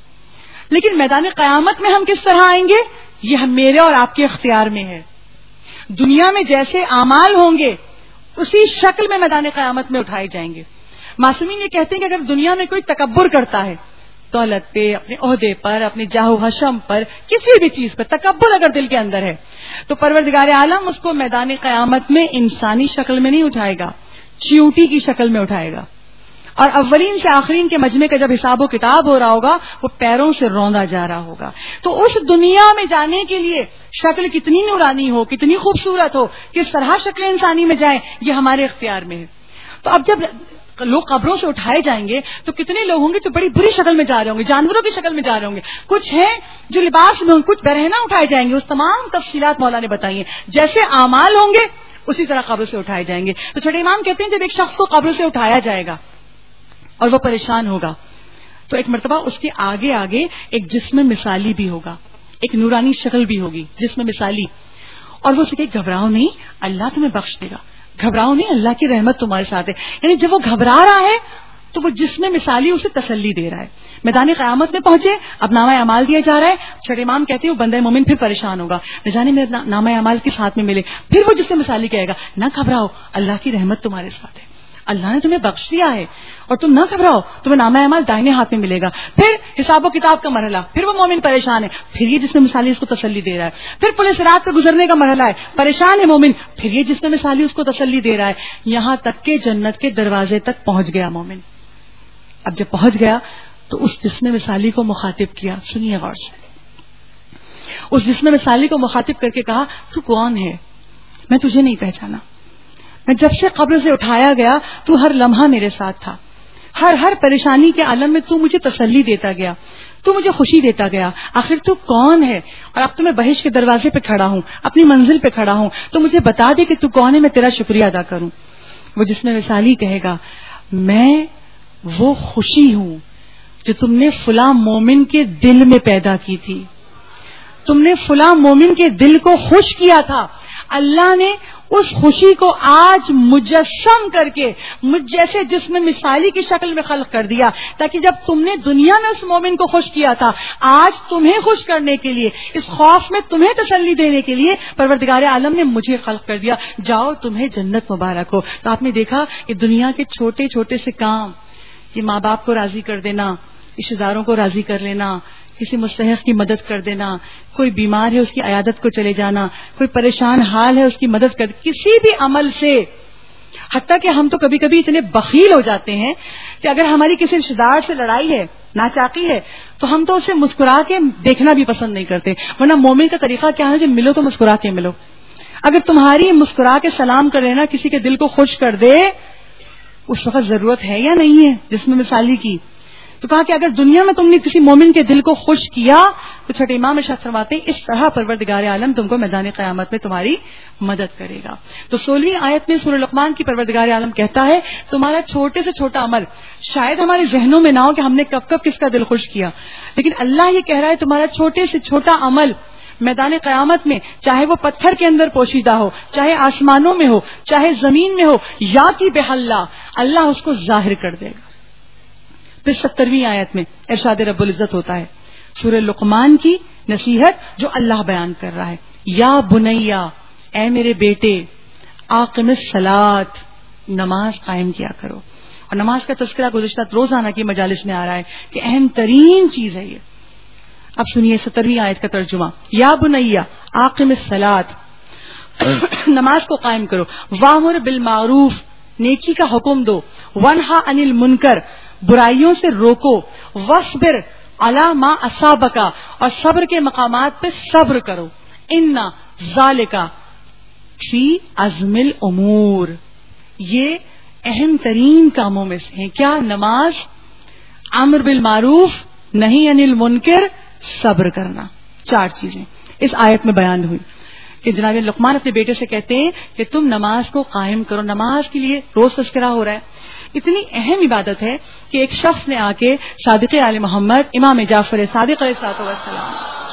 لیکن میدان قیامت میں ہم کس طرح آئیں گے، یہ میرے اور آپ کے اختیار میں ہے. دنیا میں جیسے اعمال ہوں گے اسی شکل میں میدان قیامت میں اٹھائے جائیں گے. معصومین یہ کہتے ہیں کہ اگر دنیا میں کوئی تکبر کرتا ہے، دولت پہ، اپنے عہدے پر، اپنے جاہ و حشم پر، کسی بھی چیز پر تکبر اگر دل کے اندر ہے تو پروردگار عالم اس کو میدان قیامت میں انسانی شکل میں نہیں اٹھائے گا، چیونٹی کی شکل میں اٹھائے گا. اور اولین سے آخرین کے مجمع کا جب حساب و کتاب ہو رہا ہوگا وہ پیروں سے روندا جا رہا ہوگا. تو اس دنیا میں جانے کے لیے شکل کتنی نورانی ہو، کتنی خوبصورت ہو، کس طرح شکل انسانی میں جائیں، یہ ہمارے اختیار میں ہے. تو اب جب لوگ قبروں سے اٹھائے جائیں گے تو کتنے لوگ ہوں گے جو بڑی بری شکل میں جا رہے ہوں گے، جانوروں کی شکل میں جا رہے ہوں گے. کچھ ہیں جو لباس میں ہوں گے، کچھ برہنہ اٹھائے جائیں گے. اس تمام تفصیلات مولا نے بتائی ہیں. جیسے اعمال ہوں گے اسی طرح قبر سے اٹھائے جائیں گے. تو چھٹے امام کہتے ہیں جب ایک شخص کو قبر سے اٹھایا جائے گا اور وہ پریشان ہوگا تو ایک مرتبہ اس کے آگے آگے ایک جسم مثالی بھی ہوگا، ایک نورانی شکل بھی ہوگی، جسم مثالی. اور وہ اسے کہ گھبراؤ نہیں، اللہ تمہیں بخش دے گا، گھبراؤ نہیں، اللہ کی رحمت تمہارے ساتھ ہے. یعنی جب وہ گھبرا رہا ہے تو وہ جسم مثالی اسے تسلی دے رہا ہے. میدان قیامت میں پہنچے، اب نامہ اعمال دیا جا رہا ہے. چھٹے امام کہتے ہیں وہ بندہ مومن پھر پریشان ہوگا، نہ جانے میرا نامہ اعمال کس ہاتھ میں ملے. پھر وہ جسم مثالی کہے گا نہ گھبراؤ، اللہ کی رحمت تمہارے ساتھ ہے، اللہ نے تمہیں بخش دیا ہے اور تم نہ گھبراؤ، تمہیں نامہ اعمال دائیں ہاتھ میں ملے گا. پھر حساب و کتاب کا مرحلہ، پھر وہ مومن پریشان ہے، پھر یہ جس نے مثالی اس کو تسلی دے رہا ہے. پھر پل صراط پہ گزرنے کا مرحلہ ہے، پریشان ہے مومن، پھر یہ جس نے مثالی اس کو تسلی دے رہا ہے، یہاں تک کہ جنت کے دروازے تک پہنچ گیا مومن. اب جب پہنچ گیا تو اس جس نے مثالی کو مخاطب کیا، سنیے غور سے، اس جس نے مثالی کو مخاطب کر کے کہا تو کون ہے، میں تجھے نہیں پہچانا، میں جب سے قبر سے اٹھایا گیا تو ہر لمحہ میرے ساتھ تھا، ہر پریشانی کے عالم میں تو مجھے تسلی دیتا گیا، تو مجھے خوشی دیتا گیا، آخر تو کون ہے. اور اب تو میں بہشت کے دروازے پہ کھڑا ہوں، اپنی منزل پہ کھڑا ہوں، تو مجھے بتا دے کہ تو کون ہے، میں تیرا شکریہ ادا کروں. وہ جس میں مثالی کہے گا میں وہ خوشی ہوں جو تم نے فلاں مومن کے دل میں پیدا کی تھی، تم نے فلاں مومن کے دل کو خوش کیا تھا، اللہ نے اس خوشی کو آج مجسم کر کے مجھ جیسے جسم مثالی کی شکل میں خلق کر دیا، تاکہ جب تم نے دنیا میں اس مومن کو خوش کیا تھا، آج تمہیں خوش کرنے کے لیے، اس خوف میں تمہیں تسلی دینے کے لیے پروردگار عالم نے مجھے خلق کر دیا، جاؤ تمہیں جنت مبارک ہو. تو آپ نے دیکھا کہ دنیا کے چھوٹے چھوٹے سے کام، یہ ماں باپ کو راضی کر دینا، رشتے داروں کو راضی کر لینا، کسی مستحق کی مدد کر دینا، کوئی بیمار ہے اس کی عیادت کو چلے جانا، کوئی پریشان حال ہے اس کی مدد کر، کسی بھی عمل سے. حتیٰ کہ ہم تو کبھی کبھی اتنے بخیل ہو جاتے ہیں کہ اگر ہماری کسی رشتے دار سے لڑائی ہے، ناچاقی ہے، تو ہم تو اسے مسکرا کے دیکھنا بھی پسند نہیں کرتے. ورنہ مومن کا طریقہ کیا ہے، جب ملو تو مسکرا کے ملو. اگر تمہاری مسکرا کے سلام کر لینا کسی کے دل کو خوش کر دے، اس وقت ضرورت ہے یا نہیں ہے جس میں مثالی کی. تو کہا کہ اگر دنیا میں تم نے کسی مومن کے دل کو خوش کیا تو چھٹے امام ارشاد فرماتے ہیں اس طرح پروردگار عالم تم کو میدان قیامت میں تمہاری مدد کرے گا. تو 16ویں آیت میں سورہ لقمان کی پروردگار عالم کہتا ہے تمہارا چھوٹے سے چھوٹا عمل شاید ہمارے ذہنوں میں نہ ہو کہ ہم نے کب کب کس کا دل خوش کیا، لیکن اللہ یہ کہہ رہا ہے تمہارا چھوٹے سے چھوٹا عمل میدان قیامت میں، چاہے وہ پتھر کے اندر پوشیدہ ہو، چاہے آسمانوں میں ہو، چاہے زمین میں ہو، یا کی بحلہ، اللہ اس کو ظاہر کر دے گا. پھر 70ویں آیت میں ارشاد رب العزت ہوتا ہے سورہ لقمان کی نصیحت جو اللہ بیان کر رہا ہے، یا بنیا، اے میرے بیٹے، اقم الصلاۃ، نماز قائم کیا کرو. اور نماز کا تذکرہ گزشتہ روزانہ کی مجالس میں آ رہا ہے کہ اہم ترین چیز ہے یہ. اب سنیے 70ویں آیت کا ترجمہ، یا بنیا اقم الصلاۃ، نماز کو قائم کرو، وامر بالمعروف، نیکی کا حکم دو، ونہا عن المنکر، برائیوں سے روکو، وصبر علی ما اصابک، اور صبر کے مقامات پہ صبر کرو، ان ذالک فی عزم الامور، یہ اہم ترین کاموں میں سے ہیں. کیا؟ نماز، امر بالمعروف، نہی عن المنکر، صبر کرنا. 4 چیزیں اس آیت میں بیان ہوئی کہ جناب لقمان اپنے بیٹے سے کہتے ہیں کہ تم نماز کو قائم کرو. نماز کے لیے روز تذکرہ ہو رہا ہے. اتنی اہم عبادت ہے کہ ایک شخص نے آ کے صادق آل محمد امام جعفر صادق علیہ الصلوۃ والسلام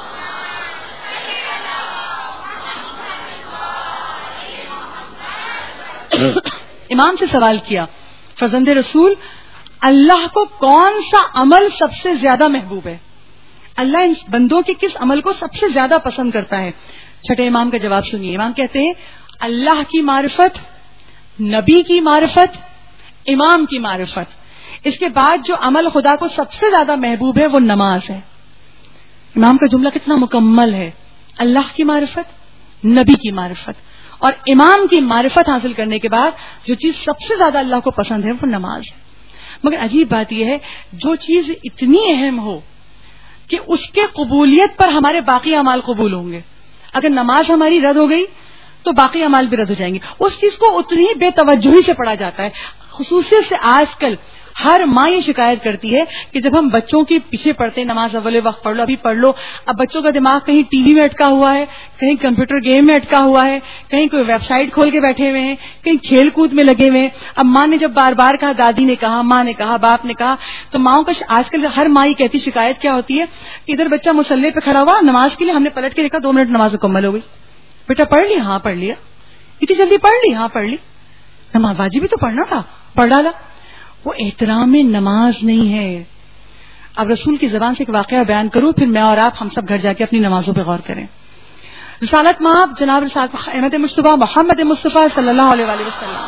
امام سے سوال کیا, فرزند رسول, اللہ کو کون سا عمل سب سے زیادہ محبوب ہے؟ اللہ ان بندوں کے کس عمل کو سب سے زیادہ پسند کرتا ہے؟ چھٹے امام کا جواب سنیے. امام کہتے ہیں اللہ کی معرفت, نبی کی معرفت, امام کی معرفت. اس کے بعد جو عمل خدا کو سب سے زیادہ محبوب ہے وہ نماز ہے. امام کا جملہ کتنا مکمل ہے. اللہ کی معرفت, نبی کی معرفت اور امام کی معرفت حاصل کرنے کے بعد جو چیز سب سے زیادہ اللہ کو پسند ہے وہ نماز ہے. مگر عجیب بات یہ ہے, جو چیز اتنی اہم ہو کہ اس کے قبولیت پر ہمارے باقی اعمال قبول ہوں گے. اگر نماز ہماری رد ہو گئی تو باقی اعمال بھی رد ہو جائیں گے. اس چیز کو اتنی ہی بے توجہی سے پڑھا جاتا ہے. خصوصیت سے آج کل ہر ماں یہ شکایت کرتی ہے کہ جب ہم بچوں کے پیچھے پڑھتے ہیں نماز اول وقت پڑھ لو, ابھی پڑھ لو, اب بچوں کا دماغ کہیں ٹی وی میں اٹکا ہوا ہے, کہیں کمپیوٹر گیم میں اٹکا ہوا ہے, کہیں کوئی ویب سائٹ کھول کے بیٹھے ہوئے ہیں, کہیں کھیل کود میں لگے ہوئے ہیں. اب ماں نے جب بار بار کہا, دادی نے کہا, ماں نے کہا, باپ نے کہا, تو ماؤں کا آج کل ہر ماں یہ کہتی شکایت کیا ہوتی ہے, ادھر بچہ مصلی پہ کھڑا ہوا نماز کے لیے, ہم نے پلٹ کے دیکھا 2 منٹ نماز مکمل ہو گئی. بیٹا پڑھ لی؟ ہاں پڑھ لیا. اتنی جلدی پڑھ لی؟ ہاں پڑھ لی. نماز واجب بھی تو پڑھنا تھا, پڑھ ڈالا. وہ احترام نماز نہیں ہے. اب رسول کی زبان سے ایک واقعہ بیان کروں, پھر میں اور آپ ہم سب گھر جا کے اپنی نمازوں پہ غور کریں. رسالت مآب جناب رسالت احمد مصطفیٰ محمد مصطفیٰ صلی اللہ علیہ وآلہ وسلم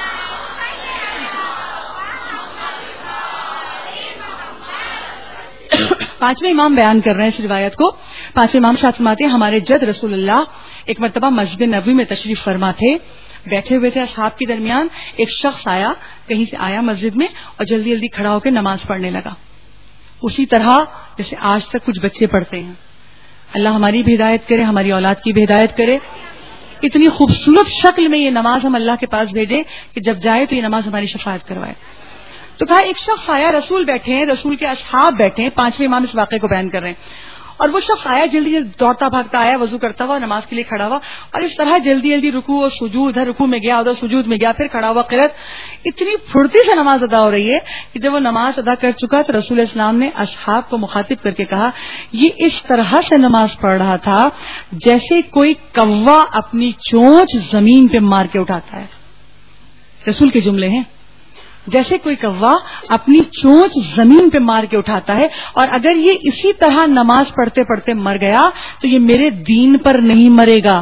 پانچویں امام بیان کر رہے ہیں اس روایت کو. پانچویں امام شاہ فرماتے ہیں ہمارے جد رسول اللہ ایک مرتبہ مسجد نبوی میں تشریف فرما تھے. بیٹھے ہوئے تھے اصحاب کے درمیان. ایک شخص آیا, کہیں سے آیا مسجد میں, اور جلدی جلدی کھڑا ہو کے نماز پڑھنے لگا, اسی طرح جیسے آج تک کچھ بچے پڑھتے ہیں. اللہ ہماری بھی ہدایت کرے, ہماری اولاد کی بھی ہدایت کرے. اتنی خوبصورت شکل میں یہ نماز ہم اللہ کے پاس بھیجیں کہ جب جائے تو یہ نماز ہماری شفاعت کروائے. تو کہا ایک شخص آیا, رسول بیٹھے ہیں, رسول کے اصحاب بیٹھے ہیں. پانچویں امام اس واقعے کو بیان کر رہے ہیں. اور وہ شخص آیا, جلدی جلدی دوڑتا بھاگتا آیا, وضو کرتا ہوا, نماز کے لیے کھڑا ہوا, اور اس طرح جلدی جلدی رکوع اور سجود, ادھر رکوع میں گیا, ادھر سجود میں گیا, پھر کھڑا ہوا قرات. اتنی پھرتی سے نماز ادا ہو رہی ہے کہ جب وہ نماز ادا کر چکا تو رسول اسلام نے اصحاب کو مخاطب کر کے کہا, یہ اس طرح سے نماز پڑھ رہا تھا جیسے کوئی کوا اپنی چونچ زمین پہ مار کے اٹھاتا ہے. رسول کے جملے ہیں, جیسے کوئی کوا اپنی چونچ زمین پہ مار کے اٹھاتا ہے, اور اگر یہ اسی طرح نماز پڑھتے پڑھتے مر گیا تو یہ میرے دین پر نہیں مرے گا,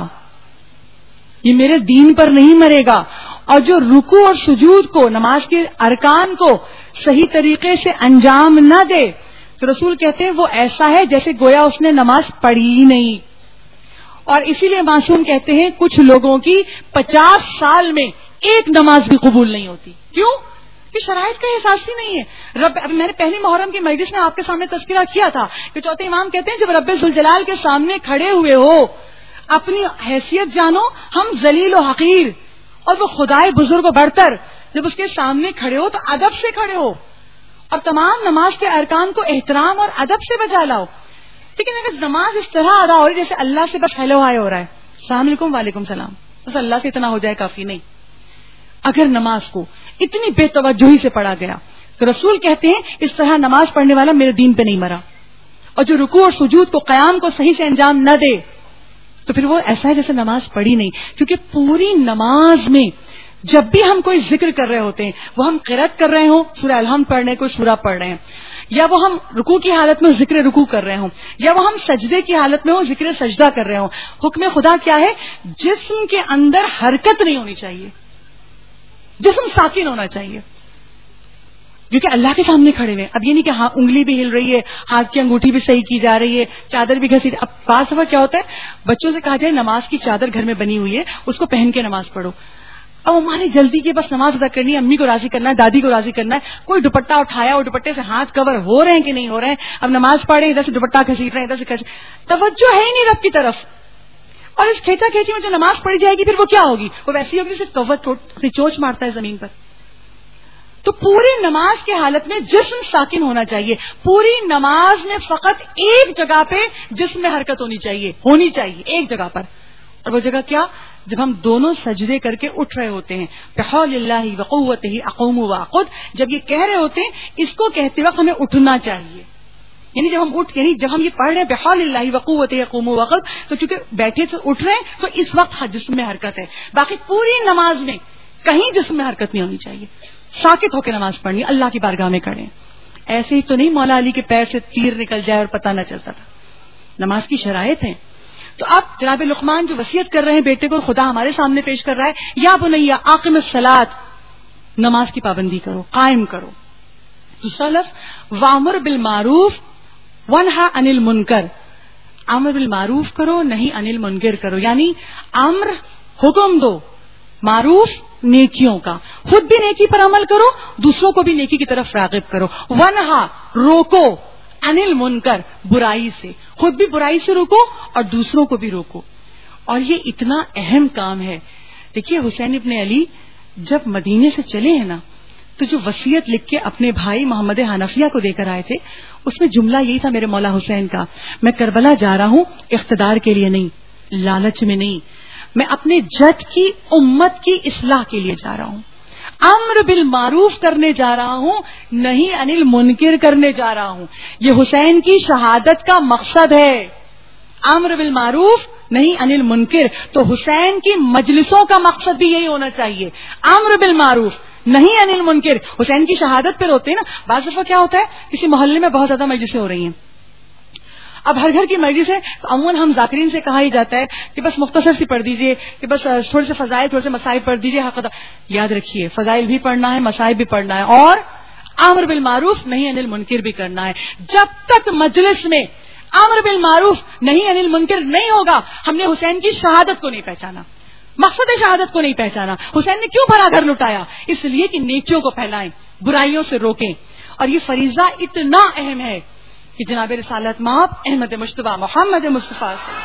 یہ میرے دین پر نہیں مرے گا. اور جو رکوع اور سجود کو, نماز کے ارکان کو صحیح طریقے سے انجام نہ دے تو رسول کہتے ہیں وہ ایسا ہے جیسے گویا اس نے نماز پڑھی ہی نہیں. اور اسی لیے معصوم کہتے ہیں کچھ لوگوں کی 50 سال میں ایک نماز بھی قبول نہیں ہوتی. کیوں؟ کہ شرائط کا احساس ہی نہیں ہے. میں نے پہلی محرم کی مجلس میں آپ کے سامنے تذکرہ کیا تھا کہ چوتھے امام کہتے ہیں جب رب ذوالجلال کے سامنے کھڑے ہوئے ہو, اپنی حیثیت جانو, ہم ذلیل و حقیر, اور وہ خدائے بزرگ و برتر, جب اس کے سامنے کھڑے ہو تو ادب سے کھڑے ہو, اور تمام نماز کے ارکان کو احترام اور ادب سے بجا لاؤ. لیکن اگر نماز اس طرح ادا ہو رہی جیسے اللہ سے بس ہیلو ہائے ہو رہا ہے, السلام علیکم وعلیکم السلام, بس اللہ سے اتنا ہو جائے کافی نہیں. اگر نماز کو اتنی بے توجہی سے پڑھا گیا تو رسول کہتے ہیں اس طرح نماز پڑھنے والا میرے دین پہ نہیں مرا. اور جو رکوع اور سجود کو, قیام کو صحیح سے انجام نہ دے تو پھر وہ ایسا ہے جیسے نماز پڑھی نہیں. کیونکہ پوری نماز میں جب بھی ہم کوئی ذکر کر رہے ہوتے ہیں, وہ ہم قرات کر رہے ہوں, سورہ الحمد پڑھ رہے ہیں, کوئی سورہ پڑھ رہے ہیں, یا وہ ہم رکوع کی حالت میں ذکر رکوع کر رہے ہوں, یا وہ ہم سجدے کی حالت میں ہوں ذکر سجدہ کر رہے ہوں, حکم خدا کیا ہے؟ جسم کے اندر حرکت نہیں ہونی چاہیے, جسم ساکن ہونا چاہیے, کیونکہ اللہ کے سامنے کھڑے ہوئے. اب یہ نہیں کہ ہاں انگلی بھی ہل رہی ہے, ہاتھ کی انگوٹھی بھی صحیح کی جا رہی ہے, چادر بھی گھسی. اب بعض دفعہ کیا ہوتا ہے بچوں سے کہا جائے نماز کی چادر گھر میں بنی ہوئی ہے, اس کو پہن کے نماز پڑھو. اب ہماری جلدی کے بس نماز ادا کرنی ہے, امی کو راضی کرنا ہے, دادی کو راضی کرنا ہے, کوئی دوپٹہ اٹھایا اور دوپٹے سے ہاتھ کور ہو رہے ہیں کہ نہیں ہو رہے ہیں, اب نماز پڑھ رہے ہیں, ادھر سے دوپٹہ گھسیٹ رہے ہیں, ادھر سے توجہ ہے ہی نہیں رب کی طرف. اور اس کھینچا کھینچی میں جو نماز پڑھی جائے گی پھر وہ کیا ہوگی؟ وہ ویسی ہوگی جیسے کوہ چوچ مارتا ہے زمین پر. تو پوری نماز کی حالت میں جسم ساکن ہونا چاہیے. پوری نماز میں فقط ایک جگہ پہ جسم میں حرکت ہونی چاہیے ایک جگہ پر, اور وہ جگہ کیا؟ جب ہم دونوں سجدے کر کے اٹھ رہے ہوتے ہیں، بحول اللہ وقوتہ اقوم واقعد، جب یہ کہہ رہے ہوتے ہیں اس کو کہتے وقت ہمیں اٹھنا چاہیے. یعنی جب ہم یہ پڑھ رہے ہیں بحول اللہ وقوتہ اقوم واقعد، تو چونکہ بیٹھے سے اٹھ رہے ہیں تو اس وقت جسم میں حرکت ہے. باقی پوری نماز میں کہیں جسم میں حرکت نہیں ہونی چاہیے. ساکت ہو کے نماز پڑھنی، اللہ کی بارگاہ میں کریں. ایسے ہی تو نہیں مولا علی کے پیر سے تیر نکل جائے اور پتہ نہ چلتا تھا. نماز کی شرائط ہیں. تو اب جناب لقمان جو وصیت کر رہے ہیں بیٹے کو، خدا ہمارے سامنے پیش کر رہا ہے، یا بنیا اقم الصلاۃ، نماز کی پابندی کرو، قائم کرو. دوسرا لفظ وامر بالمعروف ونہا عن المنکر، امر بالمعروف کرو، نہیں عن المنکر کرو. یعنی امر حکم دو معروف نیکیوں کا، خود بھی نیکی پر عمل کرو، دوسروں کو بھی نیکی کی طرف راغب کرو. ونہا روکو، عن المنکر برائی سے، خود بھی برائی سے روکو اور دوسروں کو بھی روکو. اور یہ اتنا اہم کام ہے. دیکھیے حسین ابن علی جب مدینے سے چلے ہیں نا، تو جو وصیت لکھ کے اپنے بھائی محمد حنفیہ کو دے کر آئے تھے، اس میں جملہ یہی تھا میرے مولا حسین کا، میں کربلا جا رہا ہوں اقتدار کے لیے نہیں، لالچ میں نہیں، میں اپنے جد کی امت کی اصلاح کے لیے جا رہا ہوں، امر بالمعروف کرنے جا رہا ہوں، نہیں عن المنکر کرنے جا رہا ہوں. یہ حسین کی شہادت کا مقصد ہے، امر بالمعروف نہیں عن المنکر. تو حسین کی مجلسوں کا مقصد بھی یہی ہونا چاہیے، امر بالمعروف نہیں عن المنکر. حسین کی شہادت پر ہوتے ہیں نا، بعض دفعہ کیا ہوتا ہے کسی محلے میں بہت زیادہ مجلسیں ہو رہی ہیں، اب ہر گھر کی مجلس ہے تو عموماً ہم ذاکرین سے کہا ہی جاتا ہے کہ بس مختصر سی پڑھ دیجئے، کہ بس تھوڑے سے فضائل تھوڑے سے مسائل پڑھ دیجئے. یاد رکھیے فضائل بھی پڑھنا ہے، مسائل بھی پڑھنا ہے، اور امر بالمعروف نہیں عن المنکر بھی کرنا ہے. جب تک مجلس میں امر بالمعروف نہیں عن المنکر نہیں ہوگا، ہم نے حسین کی شہادت کو نہیں پہچانا، مقصد شہادت کو نہیں پہچانا. حسین نے کیوں بھرا گھر لٹایا؟ اس لیے کہ نیکیوں کو پھیلائیں، برائیوں سے روکیں. اور یہ فریضہ اتنا اہم ہے کہ جناب رسالت مآب احمد مجتبیٰ محمد مصطفیٰ سے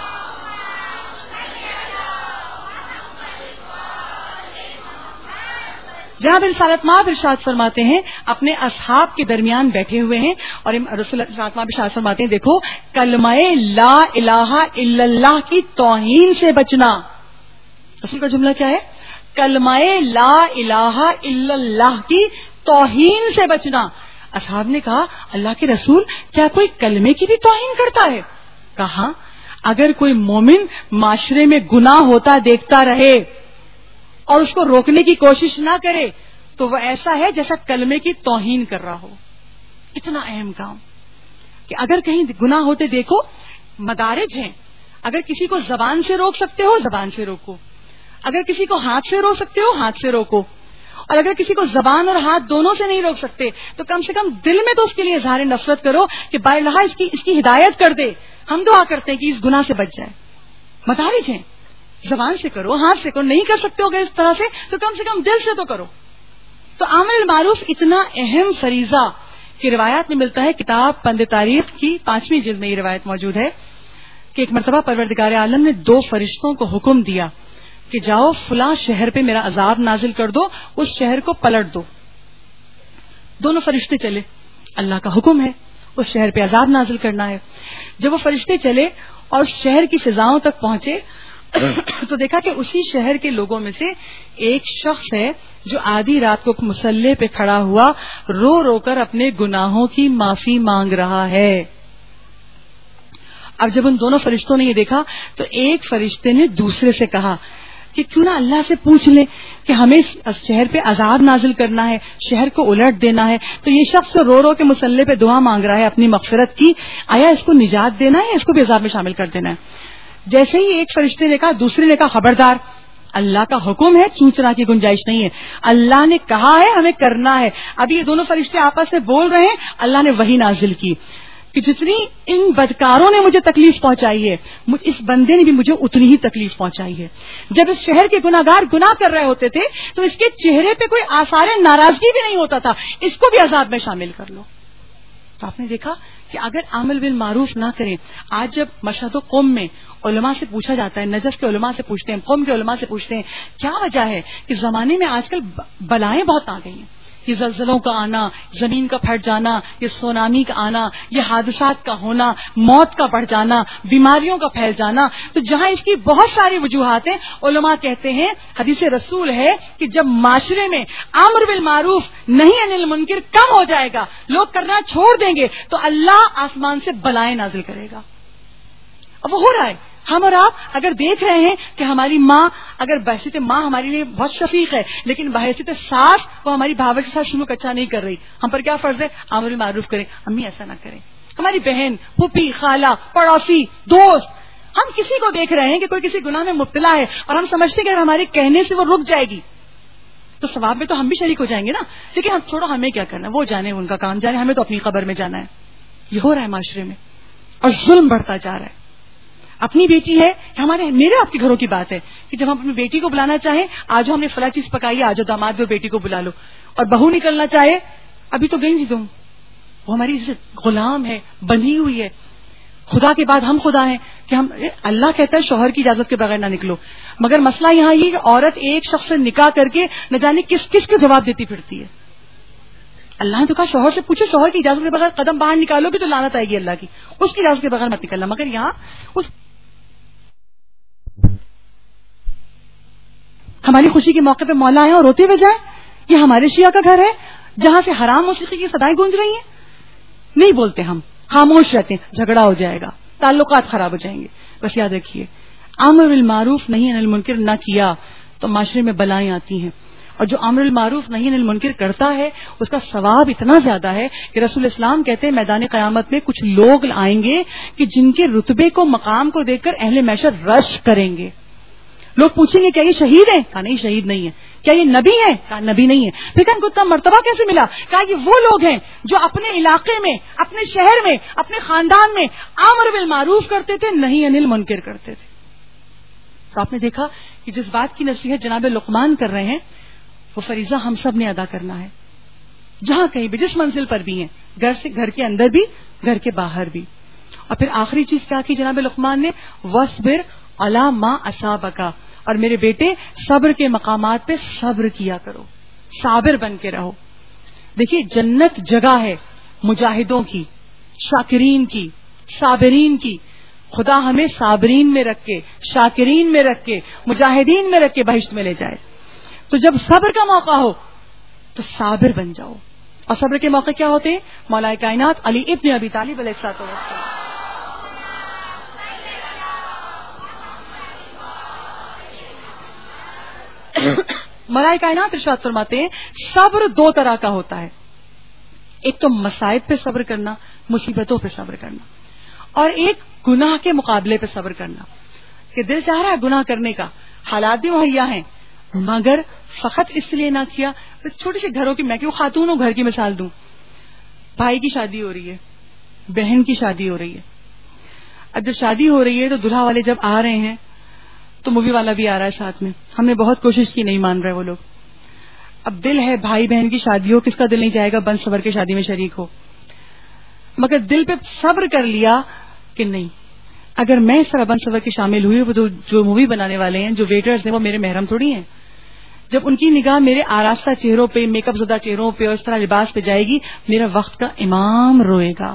جناب رسالت مآب ارشاد فرماتے ہیں، اپنے اصحاب کے درمیان بیٹھے ہوئے ہیں اور رسول رسالت مآب ارشاد فرماتے ہیں، دیکھو کلمہ لا الہ الا اللہ کی توہین سے بچنا. رسول کا جملہ کیا ہے؟ کلمہ لا الہ الا اللہ کی توہین سے بچنا. اصحاب نے کہا اللہ کے رسول کیا کوئی کلمے کی بھی توہین کرتا ہے؟ کہا اگر کوئی مومن معاشرے میں گناہ ہوتا دیکھتا رہے اور اس کو روکنے کی کوشش نہ کرے تو وہ ایسا ہے جیسا کلمے کی توہین کر رہا ہو. اتنا اہم کام کہ اگر کہیں گناہ ہوتے دیکھو، مدارج ہیں، اگر کسی کو زبان سے روک سکتے ہو زبان سے روکو، اگر کسی کو ہاتھ سے روک سکتے ہو ہاتھ سے روکو، اور اگر کسی کو زبان اور ہاتھ دونوں سے نہیں روک سکتے تو کم سے کم دل میں تو اس کے لیے اظہار نفرت کرو کہ بارہا اس کی ہدایت کر دے. ہم دعا کرتے ہیں کہ اس گناہ سے بچ جائے. مدارج ہیں، زبان سے کرو، ہاتھ سے کرو، نہیں کر سکتے ہو گے اس طرح سے تو کم سے کم دل سے تو کرو. تو امر بالمعروف اتنا اہم فریضہ کہ روایات میں ملتا ہے، کتاب پند تاریخ کی 5ویں جلد میں یہ روایت موجود ہے کہ ایک مرتبہ پروردگار عالم نے 2 فرشتوں کو حکم دیا کہ جاؤ فلاں شہر پہ میرا عذاب نازل کر دو، اس شہر کو پلٹ دو. دونوں فرشتے چلے، اللہ کا حکم ہے اس شہر پہ عذاب نازل کرنا ہے. جب وہ فرشتے چلے اور شہر کی فضاؤں تک پہنچے تو دیکھا کہ اسی شہر کے لوگوں میں سے ایک شخص ہے جو آدھی رات کو مصلے پہ کھڑا ہوا رو رو کر اپنے گناہوں کی معافی مانگ رہا ہے. اب جب ان دونوں فرشتوں نے یہ دیکھا تو ایک فرشتے نے دوسرے سے کہا کہ کیوں نہ اللہ سے پوچھ لیں کہ ہمیں شہر پہ عذاب نازل کرنا ہے، شہر کو الٹ دینا ہے، تو یہ شخص رو رو کے مصلے پہ دعا مانگ رہا ہے اپنی مغفرت کی، آیا اس کو نجات دینا ہے یا اس کو بھی عذاب میں شامل کر دینا ہے؟ جیسے ہی ایک فرشتے نے کہا، دوسرے نے کہا خبردار، اللہ کا حکم ہے، چونچنا کی گنجائش نہیں ہے، اللہ نے کہا ہے ہمیں کرنا ہے. اب یہ دونوں فرشتے آپس میں بول رہے ہیں، اللہ نے وحی نازل کی کہ جتنی ان بدکاروں نے مجھے تکلیف پہنچائی ہے اس بندے نے بھی مجھے اتنی ہی تکلیف پہنچائی ہے. جب اس شہر کے گناہگار گناہ کر رہے ہوتے تھے تو اس کے چہرے پہ کوئی آثار ناراضگی بھی نہیں ہوتا تھا، اس کو بھی عذاب میں شامل کر لو. تو آپ نے دیکھا کہ اگر عمل بالمعروف نہ کریں، آج جب مشہد و قوم میں علماء سے پوچھا جاتا ہے، نجف کے علماء سے پوچھتے ہیں، قوم کے علماء سے پوچھتے ہیں کیا وجہ ہے کہ زمانے میں آج کل بلائیں بہت آ گئی ہیں، یہ زلزلوں کا آنا، زمین کا پھٹ جانا، یہ سونامی کا آنا، یہ حادثات کا ہونا، موت کا بڑھ جانا، بیماریوں کا پھیل جانا، تو جہاں اس کی بہت ساری وجوہات ہیں، علماء کہتے ہیں حدیث رسول ہے کہ جب معاشرے میں امر بالمعروف نہی عن المنکر کم ہو جائے گا، لوگ کرنا چھوڑ دیں گے، تو اللہ آسمان سے بلائیں نازل کرے گا. اب وہ ہو رہا ہے. ہم اور آپ اگر دیکھ رہے ہیں کہ ہماری ماں، اگر بحیثیت ماں ہمارے لیے بہت شفیق ہے، لیکن بحیثیت ساس وہ ہماری بھاوے کے ساتھ سلوک اچھا نہیں کر رہی، ہم پر کیا فرض ہے؟ امر بالمعروف کریں. امی ایسا نہ کریں. ہماری بہن، پھوپھی، خالہ، پڑوسی، دوست، ہم کسی کو دیکھ رہے ہیں کہ کوئی کسی گناہ میں مبتلا ہے اور ہم سمجھتے ہیں کہ ہمارے کہنے سے وہ رک جائے گی تو ثواب میں تو ہم بھی شریک ہو جائیں گے نا. لیکن ہم چھوڑو، ہمیں کیا کرنا، وہ جانے، ان کا کام جانے، ہمیں تو اپنی قبر میں جانا ہے. یہ ہو رہا ہے معاشرے میں اور ظلم بڑھتا جا رہا ہے. اپنی بیٹی ہے، میرے آپ کے گھروں کی بات ہے کہ جب ہم اپنی بیٹی کو بلانا چاہیں، آج ہم نے فلاں چیز پکائی ہے، آج داماد بھی بیٹی کو بلا لو. اور بہو نکلنا چاہے، ابھی تو گئی نہیں تم، وہ ہماری غلام ہے، بندھی ہوئی ہے. خدا کے بعد ہم خدا ہیں کہ ہم، اللہ کہتا ہے شوہر کی اجازت کے بغیر نہ نکلو، مگر مسئلہ یہاں یہ کہ عورت ایک شخص سے نکاح کر کے نہ جانے کس کس کے جواب دیتی پھرتی ہے. اللہ نے تو کہا شوہر سے پوچھو، شوہر کی اجازت کے بغیر قدم باہر نکالو گے تو لعنت آئے گی اللہ کی، اس کی اجازت کے بغیر مت نکلنا. مگر یہاں ہماری خوشی کے موقع پہ مولا آئے اور روتے ہوئے جائیں. یہ ہمارے شیعہ کا گھر ہے جہاں سے حرام موسیقی کی صدائیں گونج رہی ہیں. نہیں بولتے، ہم خاموش رہتے ہیں، جھگڑا ہو جائے گا، تعلقات خراب ہو جائیں گے. بس یاد رکھیے، امر بالمعروف نہی عن المنکر نہ کیا تو معاشرے میں بلائیں آتی ہیں. اور جو امر بالمعروف نہی عن المنکر کرتا ہے اس کا ثواب اتنا زیادہ ہے کہ رسول اسلام کہتے ہیں میدان قیامت میں کچھ لوگ آئیں گے کہ جن کے رتبے کو، مقام کو دیکھ کر اہل محشر رش کریں گے. لوگ پوچھیں گے کیا یہ شہید ہیں؟ کہا نہیں، شہید نہیں ہے. کیا یہ نبی ہیں؟ کہا نبی نہیں ہے. پھر ان کو اتنا مرتبہ کیسے ملا؟ کہا یہ وہ لوگ ہیں جو اپنے علاقے میں، اپنے شہر میں، اپنے خاندان میں امر بالمعروف کرتے تھے، نہی عن المنکر کرتے تھے. تو آپ نے دیکھا کہ جس بات کی نصیحت جناب لقمان کر رہے ہیں وہ فریضہ ہم سب نے ادا کرنا ہے، جہاں کہیں بھی، جس منزل پر بھی ہیں، گھر سے، گھر کے اندر بھی، گھر کے باہر بھی. اور پھر آخری چیز کیا کی جناب لقمان نے؟ وَاصْبِرْ عَلَىٰ مَا أَصَابَكَ، اور میرے بیٹے صبر کے مقامات پہ صبر کیا کرو، صابر بن کے رہو. دیکھیے جنت جگہ ہے مجاہدوں کی، شاکرین کی، صابرین کی. خدا ہمیں صابرین میں رکھ کے، شاکرین میں رکھ کے، مجاہدین میں رکھ کے بہشت میں لے جائے. تو جب صبر کا موقع ہو تو صابر بن جاؤ. اور صبر کے موقع کیا ہوتے ہیں؟ مولا کائنات علی ابن ابی طالب علیہ الصلوۃ والسلام، مولا کائنات ارشاد فرماتے ہیں صبر دو طرح کا ہوتا ہے. ایک تو مصائب پہ صبر کرنا، مصیبتوں پہ صبر کرنا، اور ایک گناہ کے مقابلے پہ صبر کرنا کہ دل چاہ رہا ہے گناہ کرنے کا، حالات بھی مہیا ہیں مگر فقط اس لیے نہ کیا. بس چھوٹے سے گھروں کی، میں کیوں خاتون ہوں، گھر کی مثال دوں. بھائی کی شادی ہو رہی ہے، بہن کی شادی ہو رہی ہے. اب جب شادی ہو رہی ہے تو دلہا والے جب آ رہے ہیں تو مووی والا بھی آ رہا ہے ساتھ میں. ہم نے بہت کوشش کی، نہیں مان رہے وہ لوگ. اب دل ہے بھائی بہن کی شادی ہو، کس کا دل نہیں جائے گا بن صبر کے شادی میں شریک ہو. مگر دل پہ صبر کر لیا کہ نہیں، اگر میں اس طرح بن صبر کے شامل ہوئی، وہ جو مووی بنانے والے ہیں، جو ویٹرز ہیں، وہ میرے محرم تھوڑی ہیں. جب ان کی نگاہ میرے آراستہ چہروں پہ، میک اپ زدہ چہروں پہ اور اس طرح لباس پہ جائے گی، میرا وقت کا امام روئے گا.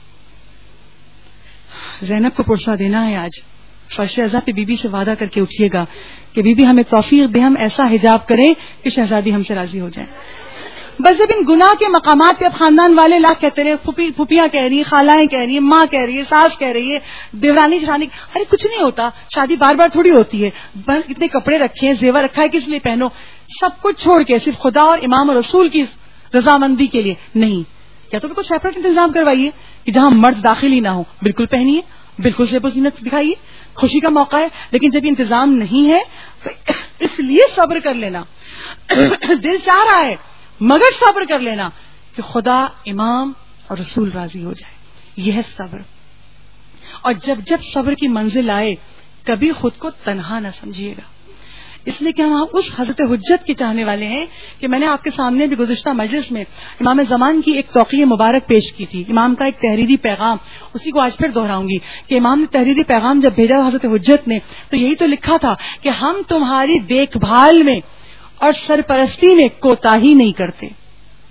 زینب کو پرسہ دینا ہے آج. فرش ازا پہ بی بی سے وعدہ کر کے اٹھیے گا کہ بی بی ہمیں توفیق دے، ہم ایسا حجاب کریں کہ شہزادی ہم سے راضی ہو جائیں. بس جب ان گناہ کے مقامات پہ اب خاندان والے لاکھ کہتے رہے، پھوپھیاں کہہ رہی ہیں، خالائیں کہہ رہی ہیں، ماں کہہ رہی ہے، ساس کہہ رہی ہے، دیورانی جٹھانی، ارے کچھ نہیں ہوتا، شادی بار بار تھوڑی ہوتی ہے، اتنے کپڑے رکھے ہیں، زیور رکھا ہے، کس لیے پہنو؟ سب کچھ چھوڑ کے صرف خدا اور امام اور رسول کی رضامندی کے لیے. نہیں، یا تو بالکل سیپریٹ انتظام کروائیے کہ جہاں مرد داخل ہی نہ ہو، بالکل پہنیے، بالکل زیب و زینت دکھائیے، خوشی کا موقع ہے. لیکن جب انتظام نہیں ہے تو اس لیے صبر کر لینا، دل چاہ رہا ہے مگر صبر کر لینا کہ خدا، امام اور رسول راضی ہو جائے. یہ ہے صبر. اور جب جب صبر کی منزل آئے کبھی خود کو تنہا نہ سمجھیے گا، اس لیے کہ ہم اس حضرت حجت کے چاہنے والے ہیں کہ میں نے آپ کے سامنے بھی گزشتہ مجلس میں امام زمان کی ایک توقیع مبارک پیش کی تھی، امام کا ایک تحریری پیغام، اسی کو آج پھر دہراؤں گی کہ امام نے تحریری پیغام جب بھیجا حضرت حجت نے تو یہی تو لکھا تھا کہ ہم تمہاری دیکھ بھال میں اور سرپرستی میں کوتاہی نہیں کرتے.